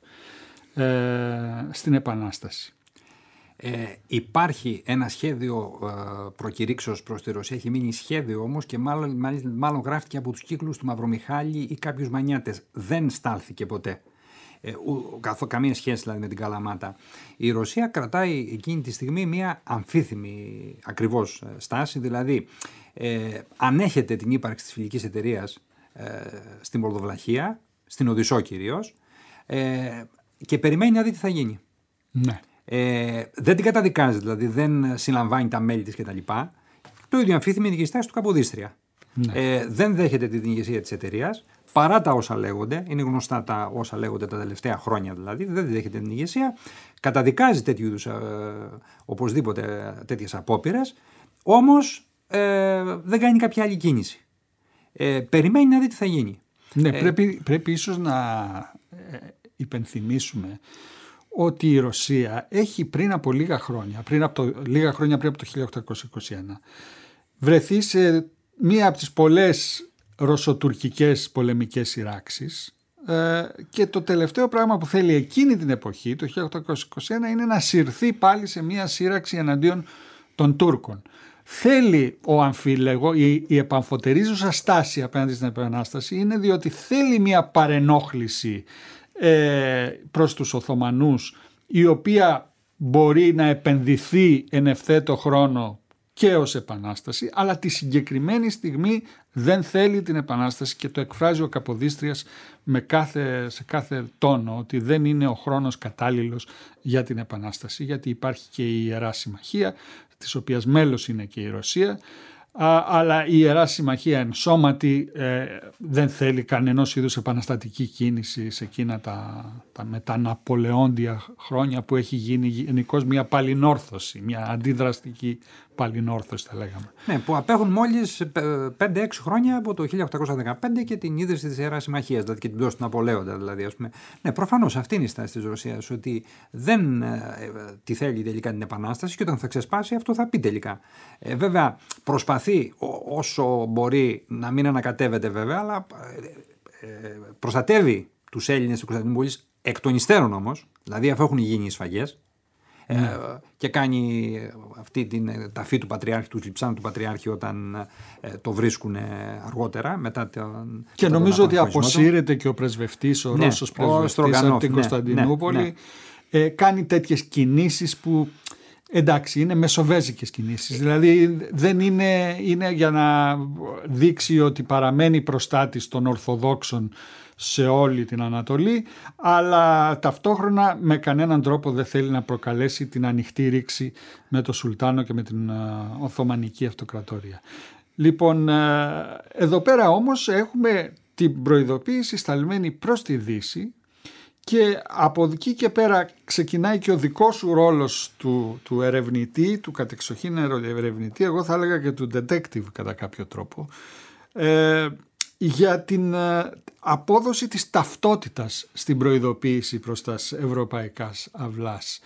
ε, στην Επανάσταση. Ε, υπάρχει ένα σχέδιο ε, προκηρύξεως προς τη Ρωσία, έχει μείνει σχέδιο όμως και μάλλον, μάλλον, μάλλον γράφτηκε από τους κύκλους του Μαυρομιχάλη ή κάποιους Μανιάτες. Δεν στάλθηκε ποτέ. Ε, καθό, καμία σχέση δηλαδή με την Καλαμάτα. Η Ρωσία κρατάει εκείνη τη στιγμή μια αμφίθυμη ακριβώς στάση, δηλαδή ε, ανέχεται την ύπαρξη της φιλικής εταιρείας ε, στην Μολδοβλαχία, στην Οδυσσό κυρίως, ε, και περιμένει να δει τι θα γίνει. Ναι. Ε, δεν την καταδικάζει, δηλαδή δεν συλλαμβάνει τα μέλη της κτλ. Το ίδιο αμφίθυμη είναι και η στάση του Καποδίστρια. Ναι. Ε, δεν δέχεται την ηγεσία της εταιρείας. Παρά τα όσα λέγονται, είναι γνωστά τα όσα λέγονται τα τελευταία χρόνια δηλαδή, δεν δέχεται την ηγεσία, καταδικάζει τέτοιου είδους ε, οπωσδήποτε τέτοιες απόπειρες, όμως ε, δεν κάνει κάποια άλλη κίνηση. Ε, περιμένει να δει τι θα γίνει. Ναι, ε, πρέπει, πρέπει ίσως να ε, υπενθυμίσουμε ότι η Ρωσία έχει πριν από λίγα χρόνια, πριν από το, λίγα χρόνια πριν από το χίλια οκτακόσια είκοσι ένα, βρεθεί σε μία από τις πολλές ρωσοτουρκικές πολεμικές σειράξεις ε, και το τελευταίο πράγμα που θέλει εκείνη την εποχή, το χίλια οκτακόσια είκοσι ένα, είναι να συρθεί πάλι σε μια σύραξη εναντίον των Τούρκων. Θέλει ο αμφίλεγο, η, η επαμφωτερίζουσα στάση απέναντι στην Επανάσταση είναι διότι θέλει μια παρενόχληση ε, προς τους Οθωμανούς, η οποία μπορεί να επενδυθεί εν ευθέτω χρόνο και ως επανάσταση, αλλά τη συγκεκριμένη στιγμή δεν θέλει την επανάσταση και το εκφράζει ο Καποδίστριας με κάθε, σε κάθε τόνο, ότι δεν είναι ο χρόνος κατάλληλος για την επανάσταση, γιατί υπάρχει και η Ιερά Συμμαχία, της οποίας μέλος είναι και η Ρωσία, α, αλλά η Ιερά Συμμαχία εν σώματι ε, δεν θέλει κανενός είδους επαναστατική κίνηση σε εκείνα τα, τα μεταναπολεόντια χρόνια που έχει γίνει γενικώς μια παλινόρθωση, μια αντιδραστική παλινόρθωση θα λέγαμε. Ναι, που απέχουν μόλις πέντε έξι χρόνια από το χίλια οκτακόσια δεκαπέντε και την ίδρυση της Ιεράς Συμμαχίας, δηλαδή και την πτώση του Ναπολέοντα. Δηλαδή, ας πούμε. Ναι, προφανώς αυτή είναι η στάση της Ρωσίας, ότι δεν ε, τη θέλει τελικά την επανάσταση και όταν θα ξεσπάσει αυτό θα πει τελικά. Ε, βέβαια, προσπαθεί ό, όσο μπορεί να μην ανακατεύεται βέβαια, αλλά ε, ε, προστατεύει τους Έλληνες της Κωνσταντινούπολης εκ των υστέρων όμως, δηλαδή αφού έχουν γίνει οι σφαγές. Mm. Ε, και κάνει αυτή την ταφή του Πατριάρχη, του λειψάνου του Πατριάρχη όταν ε, το βρίσκουν αργότερα μετά τον, και μετά νομίζω τον ότι αποσύρεται και ο πρεσβευτής, ο ναι, Ρώσος πρεσβευτής από την Κωνσταντινούπολη, ναι, ναι, ναι. Ε, κάνει τέτοιες κινήσεις που εντάξει είναι μεσοβέζικες κινήσεις, δηλαδή δεν είναι, είναι για να δείξει ότι παραμένει προστάτης των Ορθοδόξων σε όλη την Ανατολή, αλλά ταυτόχρονα με κανέναν τρόπο δεν θέλει να προκαλέσει την ανοιχτή ρήξη με το Σουλτάνο και με την Οθωμανική Αυτοκρατορία. Λοιπόν, εδώ πέρα όμως έχουμε την προειδοποίηση σταλμένη προς τη Δύση και από εκεί και πέρα ξεκινάει και ο δικός σου ρόλος του, του ερευνητή, του κατεξοχήν ερευνητή, εγώ θα έλεγα και του detective κατά κάποιο τρόπο, ε, για την απόδοση της ταυτότητας στην προειδοποίηση προς τα ευρωπαϊκά αυλάς.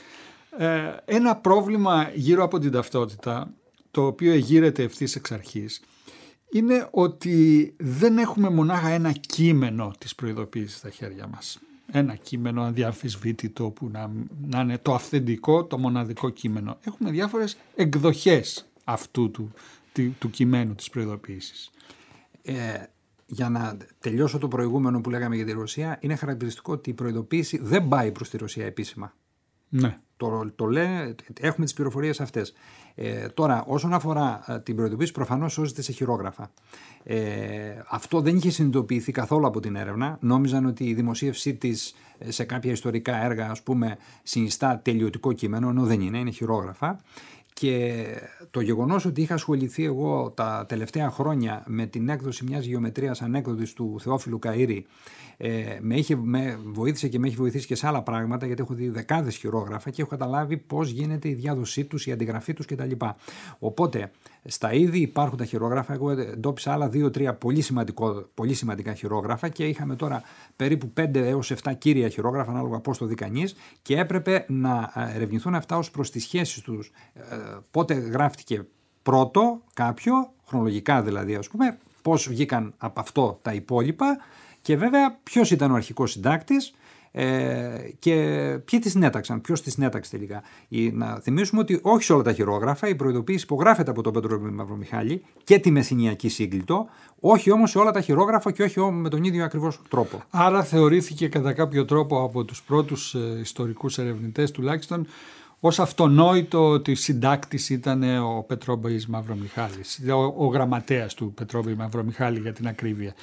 Ένα πρόβλημα γύρω από την ταυτότητα, το οποίο εγείρεται ευθύς εξ αρχής, είναι ότι δεν έχουμε μονάχα ένα κείμενο της προειδοποίησης στα χέρια μας. Ένα κείμενο αδιαμφισβήτητο που να, να είναι το αυθεντικό, το μοναδικό κείμενο. Έχουμε διάφορες εκδοχές αυτού του, του, του κειμένου της προειδοποίησης. Ε, Για να τελειώσω το προηγούμενο που λέγαμε για τη Ρωσία, είναι χαρακτηριστικό ότι η προειδοποίηση δεν πάει προς τη Ρωσία επίσημα. Ναι. Το, το λένε, έχουμε τις πληροφορίες αυτές. Ε, τώρα, όσον αφορά ε, την προειδοποίηση, προφανώς σώζεται σε χειρόγραφα. Ε, αυτό δεν είχε συνειδητοποιηθεί καθόλου από την έρευνα. Νόμιζαν ότι η δημοσίευσή της σε κάποια ιστορικά έργα, ας πούμε, συνιστά τελειωτικό κείμενο, ενώ δεν είναι, είναι χειρόγραφα. Και το γεγονός ότι είχα ασχοληθεί εγώ τα τελευταία χρόνια με την έκδοση μιας γεωμετρίας ανέκδοτης του Θεόφιλου Καΐρη ε, με, είχε, με βοήθησε και με έχει βοηθήσει και σε άλλα πράγματα, γιατί έχω δει δεκάδες χειρόγραφα και έχω καταλάβει πώς γίνεται η διάδοσή τους, η αντιγραφή τους κτλ. Οπότε στα ήδη υπάρχοντα χειρόγραφα εγώ εντόπισα άλλα δύο-τρία πολύ, πολύ σημαντικά χειρόγραφα και είχαμε τώρα περίπου πέντε έως επτά κύρια χειρόγραφα ανάλογα πώς το δει κανείς και έπρεπε να ερευνηθούν αυτά ως προς τις σχέσεις τους. Πότε γράφτηκε πρώτο κάποιο, χρονολογικά δηλαδή ας πούμε, πώς βγήκαν από αυτό τα υπόλοιπα και βέβαια ποιος ήταν ο αρχικός συντάκτης ε, και ποιοι τη συνέταξαν, ποιος τη συνέταξε τελικά. Η, να θυμίσουμε ότι όχι σε όλα τα χειρόγραφα η προειδοποίηση υπογράφεται από τον Πέτρο Μαυρομιχάλη και τη Μεσσηνιακή Σύγκλιτο, όχι όμως σε όλα τα χειρόγραφα και όχι με τον ίδιο ακριβώς τρόπο. Άρα θεωρήθηκε κατά κάποιο τρόπο από τους πρώτους ε, ιστορικούς ερευνητές τουλάχιστον ως αυτονόητο ότι συντάκτης ήταν ο Πετρόμπης Μαυρομιχάλης, ο, ο γραμματέας του Πετρόμπη Μαυρομιχάλη για την ακρίβεια.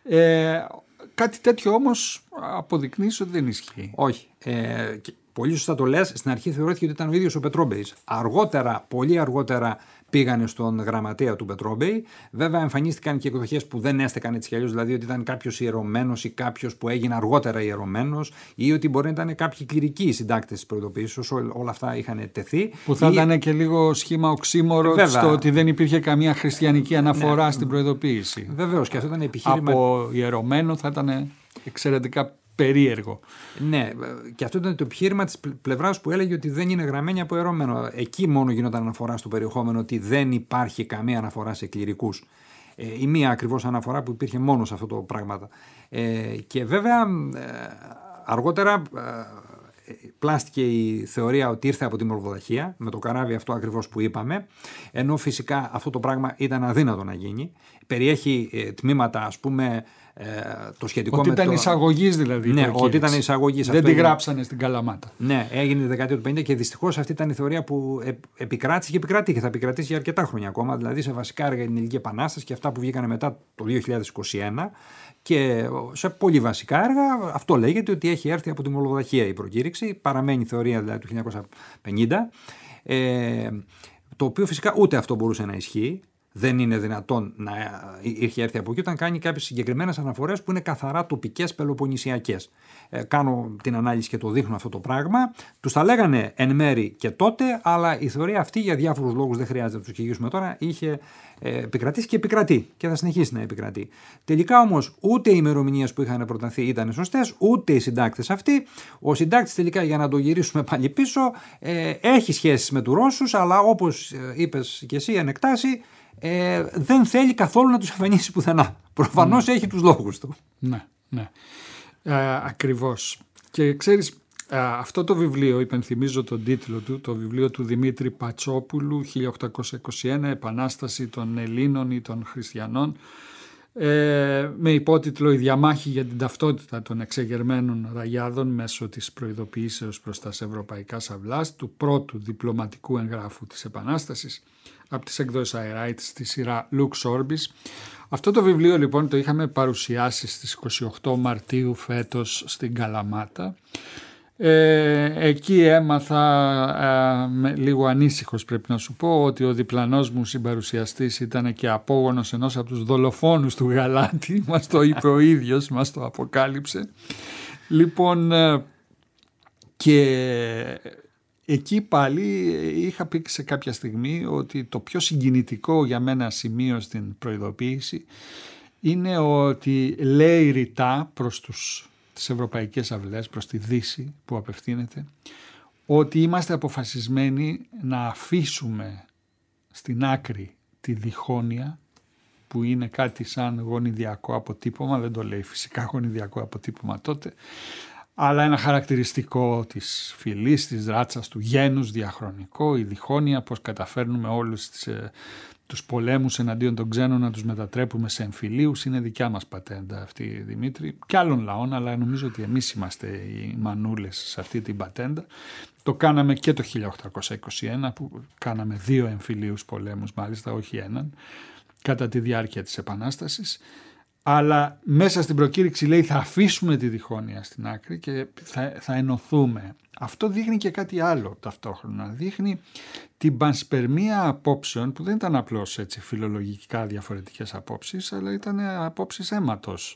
Ε, κάτι τέτοιο όμως αποδεικνύεις ότι δεν ισχύει. Όχι. Ε, και πολύ σωστά το λες, στην αρχή θεωρήθηκε ότι ήταν ο ίδιος ο Πετρόμπης. Αργότερα, πολύ αργότερα πήγανε στον γραμματέα του Πετρόμπεϊ. Βέβαια, εμφανίστηκαν και εκδοχές που δεν έστεκαν έτσι κι αλλιώς, δηλαδή ότι ήταν κάποιος ιερωμένος ή κάποιος που έγινε αργότερα ιερωμένος ή ότι μπορεί να ήταν κάποιοι κληρικοί συντάκτες της προειδοποίησης. Όλα αυτά είχαν τεθεί. Που θα ή... ήταν και λίγο σχήμα οξύμορο ε, στο ότι δεν υπήρχε καμία χριστιανική αναφορά ναι, στην προειδοποίηση. Βεβαίως, και αυτό ήταν επιχείρημα. Από ιερωμένο θα ήταν εξαιρετικά περίεργο. Ναι, και αυτό ήταν το επιχείρημα της πλευράς που έλεγε ότι δεν είναι γραμμένη από ιερωμένο. Εκεί μόνο γινόταν αναφορά στο περιεχόμενο, ότι δεν υπάρχει καμία αναφορά σε κληρικούς. Ε, η μία ακριβώς αναφορά που υπήρχε μόνο σε αυτό το πράγμα. Ε, και βέβαια ε, αργότερα ε, πλάστηκε η θεωρία ότι ήρθε από τη Μορβοδαχία, με το καράβι αυτό ακριβώς που είπαμε, ενώ φυσικά αυτό το πράγμα ήταν αδύνατο να γίνει. Περιέχει ε, τμήματα, ας πούμε, ε, το σχετικό ότι με ήταν το... εισαγωγής δηλαδή. Ναι, ότι ήταν εισαγωγής. Δεν τη γράψανε στην Καλαμάτα. Ναι, έγινε τη δεκαετία του πενήντα και δυστυχώς αυτή ήταν η θεωρία που επικράτησε και επικρατεί και θα επικρατήσει για αρκετά χρόνια ακόμα. Δηλαδή σε βασικά έργα για την Ελληνική Επανάσταση και αυτά που βγήκαν μετά το δύο χιλιάδες είκοσι ένα. Και σε πολύ βασικά έργα αυτό λέγεται ότι έχει έρθει από τη Μολδοβαχία η προκήρυξη. Παραμένει η θεωρία δηλαδή του χίλια εννιακόσια πενήντα. Ε, το οποίο φυσικά ούτε αυτό μπορούσε να ισχύει. Δεν είναι δυνατόν να είχε έρθει από εκεί όταν κάνει κάποιες συγκεκριμένες αναφορές που είναι καθαρά τοπικές πελοποννησιακές. Ε, κάνω την ανάλυση και το δείχνω αυτό το πράγμα. Τους τα λέγανε εν μέρη και τότε, αλλά η θεωρία αυτή για διάφορους λόγους, δεν χρειάζεται να τους εξηγήσουμε τώρα, είχε ε, επικρατήσει και επικρατεί και θα συνεχίσει να επικρατεί. Τελικά όμως ούτε οι ημερομηνίες που είχαν προταθεί ήταν σωστές, ούτε οι συντάκτες αυτοί. Ο συντάκτης τελικά, για να το γυρίσουμε πάλι πίσω, ε, έχει σχέσεις με τους Ρώσους, αλλά όπως ε, είπες και εσύ εν εκτάσει, Ε, δεν θέλει καθόλου να τους εμφανίσει πουθενά. Προφανώς mm. έχει τους λόγους του. Ναι, ναι. Ε, ακριβώς. Και ξέρεις, ε, αυτό το βιβλίο, υπενθυμίζω τον τίτλο του, το βιβλίο του Δημήτρη Πατσόπουλου, χίλια οκτακόσια είκοσι ένα, Επανάσταση των Ελλήνων ή των Χριστιανών, ε, με υπότιτλο «Η διαμάχη για την ταυτότητα των εξεγερμένων ραγιάδων μέσω της προειδοποιήσεως προς τα ευρωπαϊκά σαυλάς», του πρώτου διπλωματικού εγγράφου της Επανάστασης, από τις εκδόσεις Αεράιτ στη σειρά Lux Orbis. Αυτό το βιβλίο λοιπόν το είχαμε παρουσιάσει στις είκοσι οκτώ Μαρτίου φέτος στην Καλαμάτα. Ε, εκεί έμαθα, ε, με, λίγο ανήσυχος πρέπει να σου πω, ότι ο διπλανός μου συμπαρουσιαστής ήταν και απόγονος ενός από τους δολοφόνους του Γαλάτη. Μας το είπε ο ίδιος, μας το αποκάλυψε. Λοιπόν, ε, και... εκεί πάλι είχα πει σε κάποια στιγμή ότι το πιο συγκινητικό για μένα σημείο στην προειδοποίηση είναι ότι λέει ρητά προς τους, τις ευρωπαϊκές αυλές, προς τη Δύση που απευθύνεται, ότι είμαστε αποφασισμένοι να αφήσουμε στην άκρη τη διχόνοια, που είναι κάτι σαν γονιδιακό αποτύπωμα, δεν το λέει φυσικά γονιδιακό αποτύπωμα τότε, αλλά ένα χαρακτηριστικό της φυλής, της ράτσας, του γένους, διαχρονικό, η διχόνοια, πώς καταφέρνουμε όλους τις, ε, τους πολέμους εναντίον των ξένων να τους μετατρέπουμε σε εμφυλίους, είναι δικιά μας πατέντα αυτή, Δημήτρη, και άλλων λαών, αλλά νομίζω ότι εμείς είμαστε οι μανούλες σε αυτή την πατέντα. Το κάναμε και το χίλια οκτακόσια είκοσι ένα, που κάναμε δύο εμφυλίους πολέμους, μάλιστα όχι έναν, κατά τη διάρκεια της Επανάστασης. Αλλά μέσα στην προκήρυξη λέει θα αφήσουμε τη διχόνοια στην άκρη και θα, θα ενωθούμε. Αυτό δείχνει και κάτι άλλο ταυτόχρονα. Δείχνει την πανσπερμία απόψεων, που δεν ήταν απλώς έτσι φιλολογικά διαφορετικές απόψεις, αλλά ήταν απόψεις αίματος.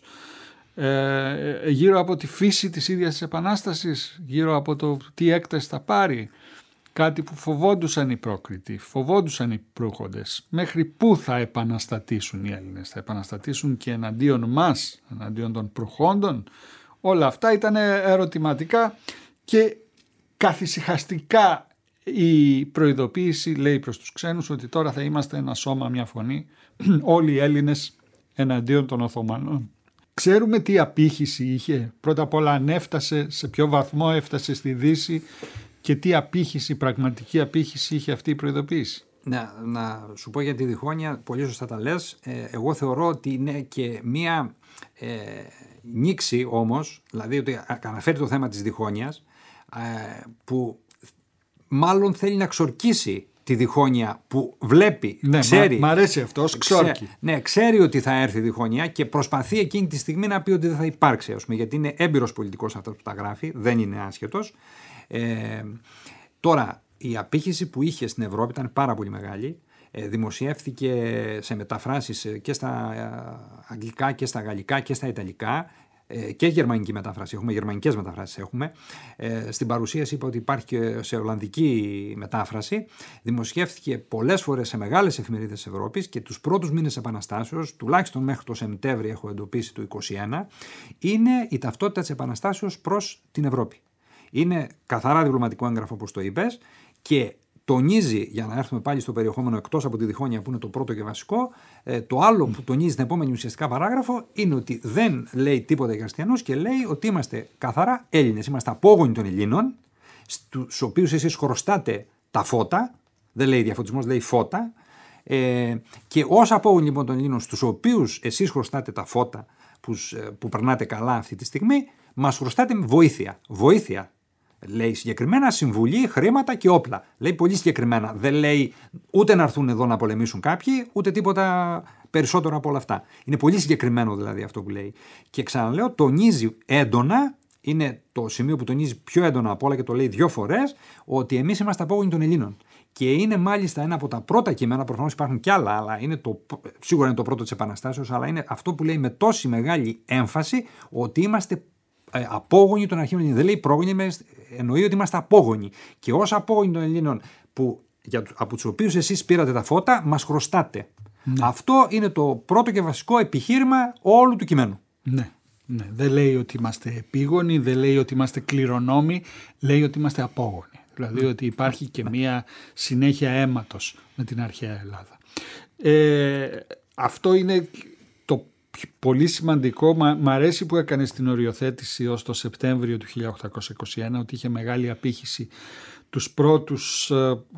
Ε, γύρω από τη φύση της ίδιας της Επανάστασης, γύρω από το τι έκταση θα πάρει. Κάτι που φοβόντουσαν οι πρόκριτοι, φοβόντουσαν οι προύχοντες. Μέχρι πού θα επαναστατήσουν οι Έλληνες, θα επαναστατήσουν και εναντίον μας, εναντίον των προύχοντων. Όλα αυτά ήταν ερωτηματικά και καθησυχαστικά η προειδοποίηση λέει προς τους ξένους ότι τώρα θα είμαστε ένα σώμα, μια φωνή, όλοι οι Έλληνες εναντίον των Οθωμανών. Ξέρουμε τι απήχηση είχε, πρώτα απ' όλα αν έφτασε, σε ποιο βαθμό έφτασε στη Δύση, και τι απήχηση, πραγματική απήχηση είχε αυτή η προειδοποίηση. Να, να σου πω για τη διχόνοια, πολύ σωστά τα λες. Ε, εγώ θεωρώ ότι είναι και μία ε, νήξη όμως, δηλαδή ότι αναφέρει το θέμα της διχόνοιας, ε, που μάλλον θέλει να ξορκίσει τη διχόνοια που βλέπει, ναι, ξέρει. Μ' αρέσει αυτό, ως ξόρκι. Ξέ, ναι, ξέρει ότι θα έρθει η διχόνοια και προσπαθεί εκείνη τη στιγμή να πει ότι δεν θα υπάρξει, ας πούμε, γιατί είναι έμπειρος πολιτικός αυτός που τα γράφει, δεν είναι άσχετος. Ε, τώρα, η απήχηση που είχε στην Ευρώπη ήταν πάρα πολύ μεγάλη. Ε, δημοσιεύθηκε σε μεταφράσεις και στα αγγλικά και στα γαλλικά και στα ιταλικά ε, και γερμανική μετάφραση. Έχουμε γερμανικές μεταφράσεις. Έχουμε. Ε, στην παρουσίαση είπα ότι υπάρχει και σε ολλανδική μετάφραση. Δημοσιεύθηκε πολλές φορές σε μεγάλες εφημερίδες της Ευρώπης και τους πρώτους μήνες Επαναστάσεως, τουλάχιστον μέχρι το Σεπτέμβρη έχω εντοπίσει το είκοσι ένα, είναι η ταυτότητα της Επαναστάσεως προς την Ευρώπη. Είναι καθαρά διπλωματικό έγγραφο όπως το είπες και τονίζει, για να έρθουμε πάλι στο περιεχόμενο εκτός από τη διχόνοια που είναι το πρώτο και βασικό, ε, το άλλο που τονίζει στην επόμενη ουσιαστικά παράγραφο είναι ότι δεν λέει τίποτα για χριστιανούς και λέει ότι είμαστε καθαρά Έλληνες. Είμαστε απόγονοι των Ελλήνων, στους οποίους εσείς χρωστάτε τα φώτα, δεν λέει διαφωτισμός, λέει φώτα, ε, και ως απόγονοι λοιπόν των Ελλήνων, στους οποίους εσείς χρωστάτε τα φώτα που, που περνάτε καλά αυτή τη στιγμή, μας χρωστάτε βοήθεια. Βοήθεια. Λέει συγκεκριμένα συμβουλή, χρήματα και όπλα. Λέει πολύ συγκεκριμένα. Δεν λέει ούτε να έρθουν εδώ να πολεμήσουν κάποιοι, ούτε τίποτα περισσότερο από όλα αυτά. Είναι πολύ συγκεκριμένο δηλαδή αυτό που λέει. Και ξαναλέω, τονίζει έντονα, είναι το σημείο που τονίζει πιο έντονα από όλα και το λέει δύο φορές, ότι εμείς είμαστε απόγονοι των Ελλήνων. Και είναι μάλιστα ένα από τα πρώτα κείμενα, προφανώς υπάρχουν κι άλλα, αλλά είναι το, σίγουρα είναι το πρώτο της Επαναστάσεως, αλλά είναι αυτό που λέει με τόση μεγάλη έμφαση ότι είμαστε απόγονοι των αρχαίων Ελλήνων. Δεν λέει πρόγονοι, εννοεί ότι είμαστε απόγονοι. Και ως απόγονοι των Ελλήνων που, για, από τους οποίους εσείς πήρατε τα φώτα, μας χρωστάτε. Ναι. Αυτό είναι το πρώτο και βασικό επιχείρημα όλου του κειμένου. Ναι. Ναι. Δεν λέει ότι είμαστε επίγονοι, δεν λέει ότι είμαστε κληρονόμοι, λέει ότι είμαστε απόγονοι. Δηλαδή ναι. ότι υπάρχει και μία συνέχεια αίματος με την αρχαία Ελλάδα. Ε, αυτό είναι το πολύ σημαντικό. Μ' αρέσει που έκανε την οριοθέτηση ως το Σεπτέμβριο του χίλια οκτακόσια είκοσι ένα, ότι είχε μεγάλη απήχηση τους πρώτους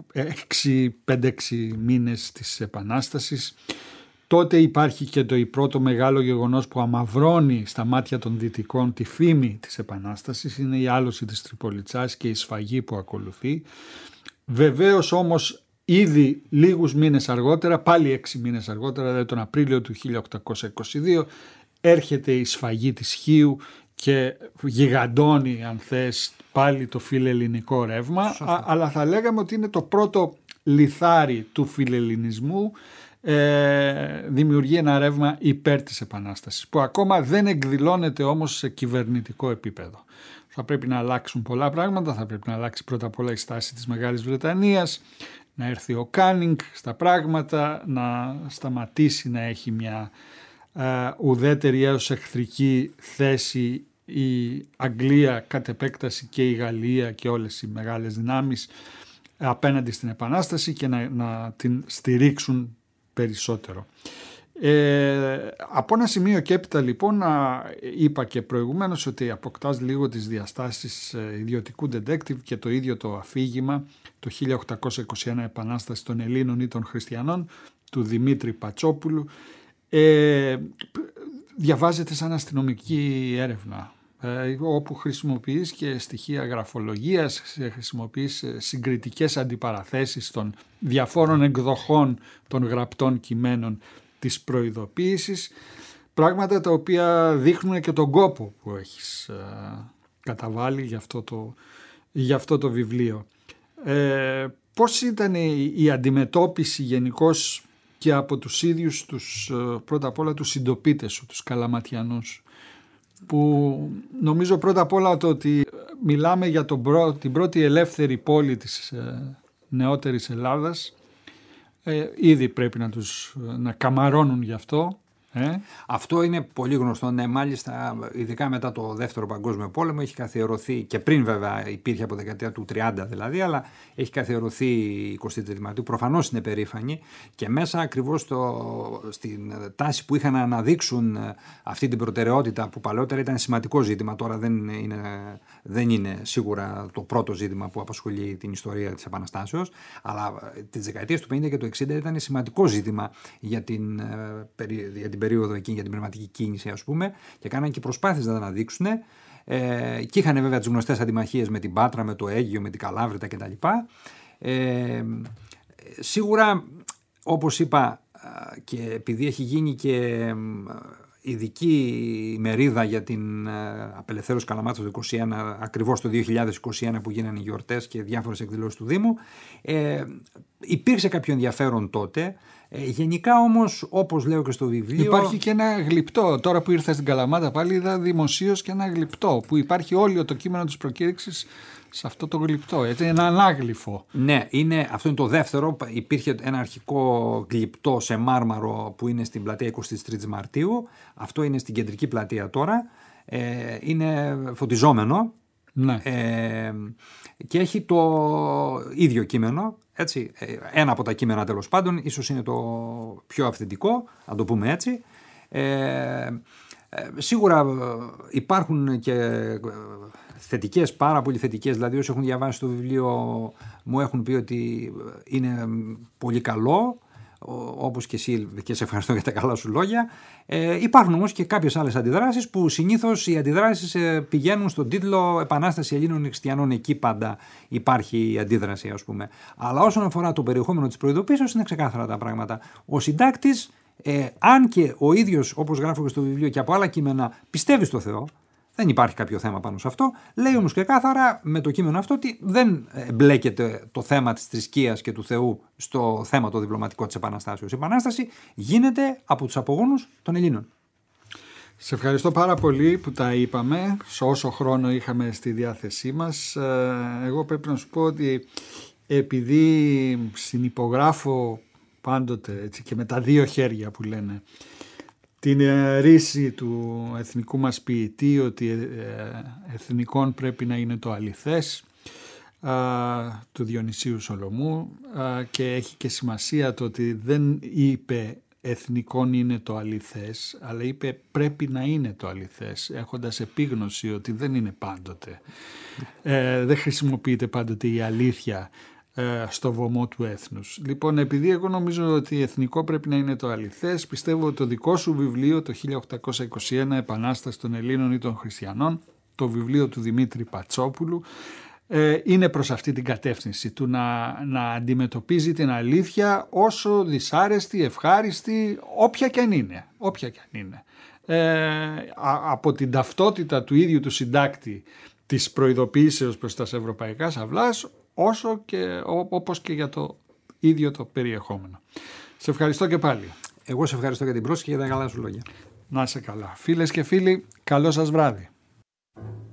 έξι πέντε έξι μήνες της Επανάστασης. Τότε υπάρχει και το πρώτο μεγάλο γεγονός που αμαυρώνει στα μάτια των Δυτικών τη φήμη της Επανάστασης, είναι η άλωση της Τριπολιτσάς και η σφαγή που ακολουθεί. Βεβαίως όμως ήδη λίγους μήνες αργότερα, πάλι έξι μήνες αργότερα, δηλαδή τον Απρίλιο του χίλια οκτακόσια είκοσι δύο, έρχεται η σφαγή της Χίου και γιγαντώνει, αν θες, πάλι το φιλελληνικό ρεύμα, Α, αλλά θα λέγαμε ότι είναι το πρώτο λιθάρι του φιλελληνισμού. Ε, δημιουργεί ένα ρεύμα υπέρ της Επανάστασης, που ακόμα δεν εκδηλώνεται όμως σε κυβερνητικό επίπεδο. Θα πρέπει να αλλάξουν πολλά πράγματα, θα πρέπει να αλλάξει πρώτα απ' όλα η στάση της Μεγάλης Βρετανίας, να έρθει ο Κάνινγκ στα πράγματα, να σταματήσει να έχει μια ε, ουδέτερη έως εχθρική θέση η Αγγλία κατ' επέκταση και η Γαλλία και όλες οι μεγάλες δυνάμεις απέναντι στην Επανάσταση και να, να την στηρίξουν περισσότερο. Ε, από ένα σημείο και έπειτα λοιπόν, είπα και προηγουμένως ότι αποκτάς λίγο τις διαστάσεις ιδιωτικού detective και το ίδιο το αφήγημα, το χίλια οκτακόσια είκοσι ένα Επανάσταση των Ελλήνων ή των Χριστιανών του Δημήτρη Πατσόπουλου, ε, διαβάζεται σαν αστυνομική έρευνα, ε, όπου χρησιμοποιείς και στοιχεία γραφολογίας, χρησιμοποιείς συγκριτικές αντιπαραθέσεις των διαφόρων εκδοχών των γραπτών κειμένων της προειδοποίησης, πράγματα τα οποία δείχνουν και τον κόπο που έχεις ε, καταβάλει για αυτό το, για αυτό το βιβλίο. Ε, πώς ήταν η, η αντιμετώπιση γενικώς και από τους ίδιους τους, πρώτα απ' όλα τους συντοπίτες σου, τους Καλαματιανούς, που νομίζω πρώτα απ' όλα το ότι μιλάμε για τον πρω, την πρώτη ελεύθερη πόλη της ε, νεότερης Ελλάδας, ε, ήδη πρέπει να τους να καμαρώνουν γι' αυτό. Ε? Αυτό είναι πολύ γνωστό, ναι, μάλιστα ειδικά μετά το δεύτερο παγκόσμιο πόλεμο έχει καθιερωθεί, και πριν βέβαια υπήρχε από δεκαετία του τριάντα δηλαδή, αλλά έχει καθιερωθεί η εικοστή τρίτη Μαρτίου, προφανώς είναι περήφανη, και μέσα ακριβώς στο, στην τάση που είχαν να αναδείξουν αυτή την προτεραιότητα που παλαιότερα ήταν σημαντικό ζήτημα, τώρα δεν είναι, δεν είναι σίγουρα το πρώτο ζήτημα που απασχολεί την ιστορία της Επαναστάσεως, αλλά τις δεκαετίες του πενήντα και του εξήντα ήταν σημαντικό ζήτημα για την, για την περίοδο εκείνη, για την πνευματική κίνηση, ας πούμε, και κάναν και προσπάθειες να τα αναδείξουν. Ε, και είχαν βέβαια τις γνωστές αντιμαχίες με την Πάτρα, με το Αίγυο, με την Καλάβρητα κτλ. Ε, σίγουρα, όπως είπα, και επειδή έχει γίνει και ειδική μερίδα για την απελευθέρωση Καλαμάτας το είκοσι ένα, ακριβώς το δύο χιλιάδες είκοσι ένα που γίνανε οι γιορτές και διάφορες εκδηλώσεις του Δήμου, ε, υπήρξε κάποιο ενδιαφέρον τότε. Ε, γενικά όμως, όπως λέω και στο βιβλίο, υπάρχει και ένα γλυπτό. Τώρα που ήρθα στην Καλαμάτα πάλι είδα δημοσίως και ένα γλυπτό που υπάρχει όλο το κείμενο της προκήρυξης σε αυτό το γλυπτό, έτσι, ένα ανάγλυφο. Ναι, είναι, αυτό είναι το δεύτερο. Υπήρχε ένα αρχικό γλυπτό σε μάρμαρο που είναι στην πλατεία εικοστή τρίτη Μαρτίου. Αυτό είναι στην κεντρική πλατεία τώρα. Ε, είναι φωτιζόμενο. Ναι. Ε, και έχει το ίδιο κείμενο. Έτσι, ένα από τα κείμενα τέλος πάντων, ίσως είναι το πιο αυθεντικό, να το πούμε έτσι. Ε, ε, σίγουρα υπάρχουν και θετικές, πάρα πολύ θετικές, δηλαδή όσοι έχουν διαβάσει το βιβλίο μου έχουν πει ότι είναι πολύ καλό, όπως και εσύ, και σε ευχαριστώ για τα καλά σου λόγια. Ε, υπάρχουν όμως και κάποιες άλλες αντιδράσεις που συνήθως οι αντιδράσεις ε, πηγαίνουν στον τίτλο «Επανάσταση Ελλήνων Χριστιανών». Εκεί πάντα υπάρχει η αντίδραση, ας πούμε. Αλλά όσον αφορά το περιεχόμενο της προειδοποίησης είναι ξεκάθαρα τα πράγματα. Ο συντάκτης, ε, αν και ο ίδιος, όπως γράφω και στο βιβλίο και από άλλα κείμενα, πιστεύει στο Θεό, δεν υπάρχει κάποιο θέμα πάνω σε αυτό. Λέει όμως και κάθαρα με το κείμενο αυτό ότι δεν μπλέκεται το θέμα της θρησκείας και του Θεού στο θέμα το διπλωματικό της Επαναστάσεως. Η Επανάσταση γίνεται από τους απογόνους των Ελλήνων. Σε ευχαριστώ πάρα πολύ που τα είπαμε, σε όσο χρόνο είχαμε στη διάθεσή μας. Εγώ πρέπει να σου πω ότι επειδή συνυπογράφω πάντοτε, έτσι, και με τα δύο χέρια που λένε, την ρίση του εθνικού μας ποιητή ότι εθνικών πρέπει να είναι το αληθές, του Διονυσίου Σολομού, και έχει και σημασία το ότι δεν είπε εθνικών είναι το αληθές, αλλά είπε πρέπει να είναι το αληθές, έχοντας επίγνωση ότι δεν είναι πάντοτε. Ε, δεν χρησιμοποιείται πάντοτε η αλήθεια στο βωμό του έθνους. Λοιπόν, επειδή εγώ νομίζω ότι εθνικό πρέπει να είναι το αληθές, πιστεύω ότι το δικό σου βιβλίο, το χίλια οκτακόσια είκοσι ένα, «Επανάσταση των Ελλήνων ή των Χριστιανών», το βιβλίο του Δημήτρη Πατσόπουλου, είναι προς αυτή την κατεύθυνση του να, να αντιμετωπίζει την αλήθεια όσο δυσάρεστη, ευχάριστη, όποια και αν είναι. Όποια και αν είναι. Ε, από την ταυτότητα του ίδιου του συντάκτη της προειδοποίησεως προς τα ευρωπαϊκά σαυλάς, όσο και όπως και για το ίδιο το περιεχόμενο. Σε ευχαριστώ και πάλι. Εγώ σε ευχαριστώ για την πρόσκληση και για τα καλά σου λόγια. Να είσαι καλά. Φίλες και φίλοι, καλό σας βράδυ.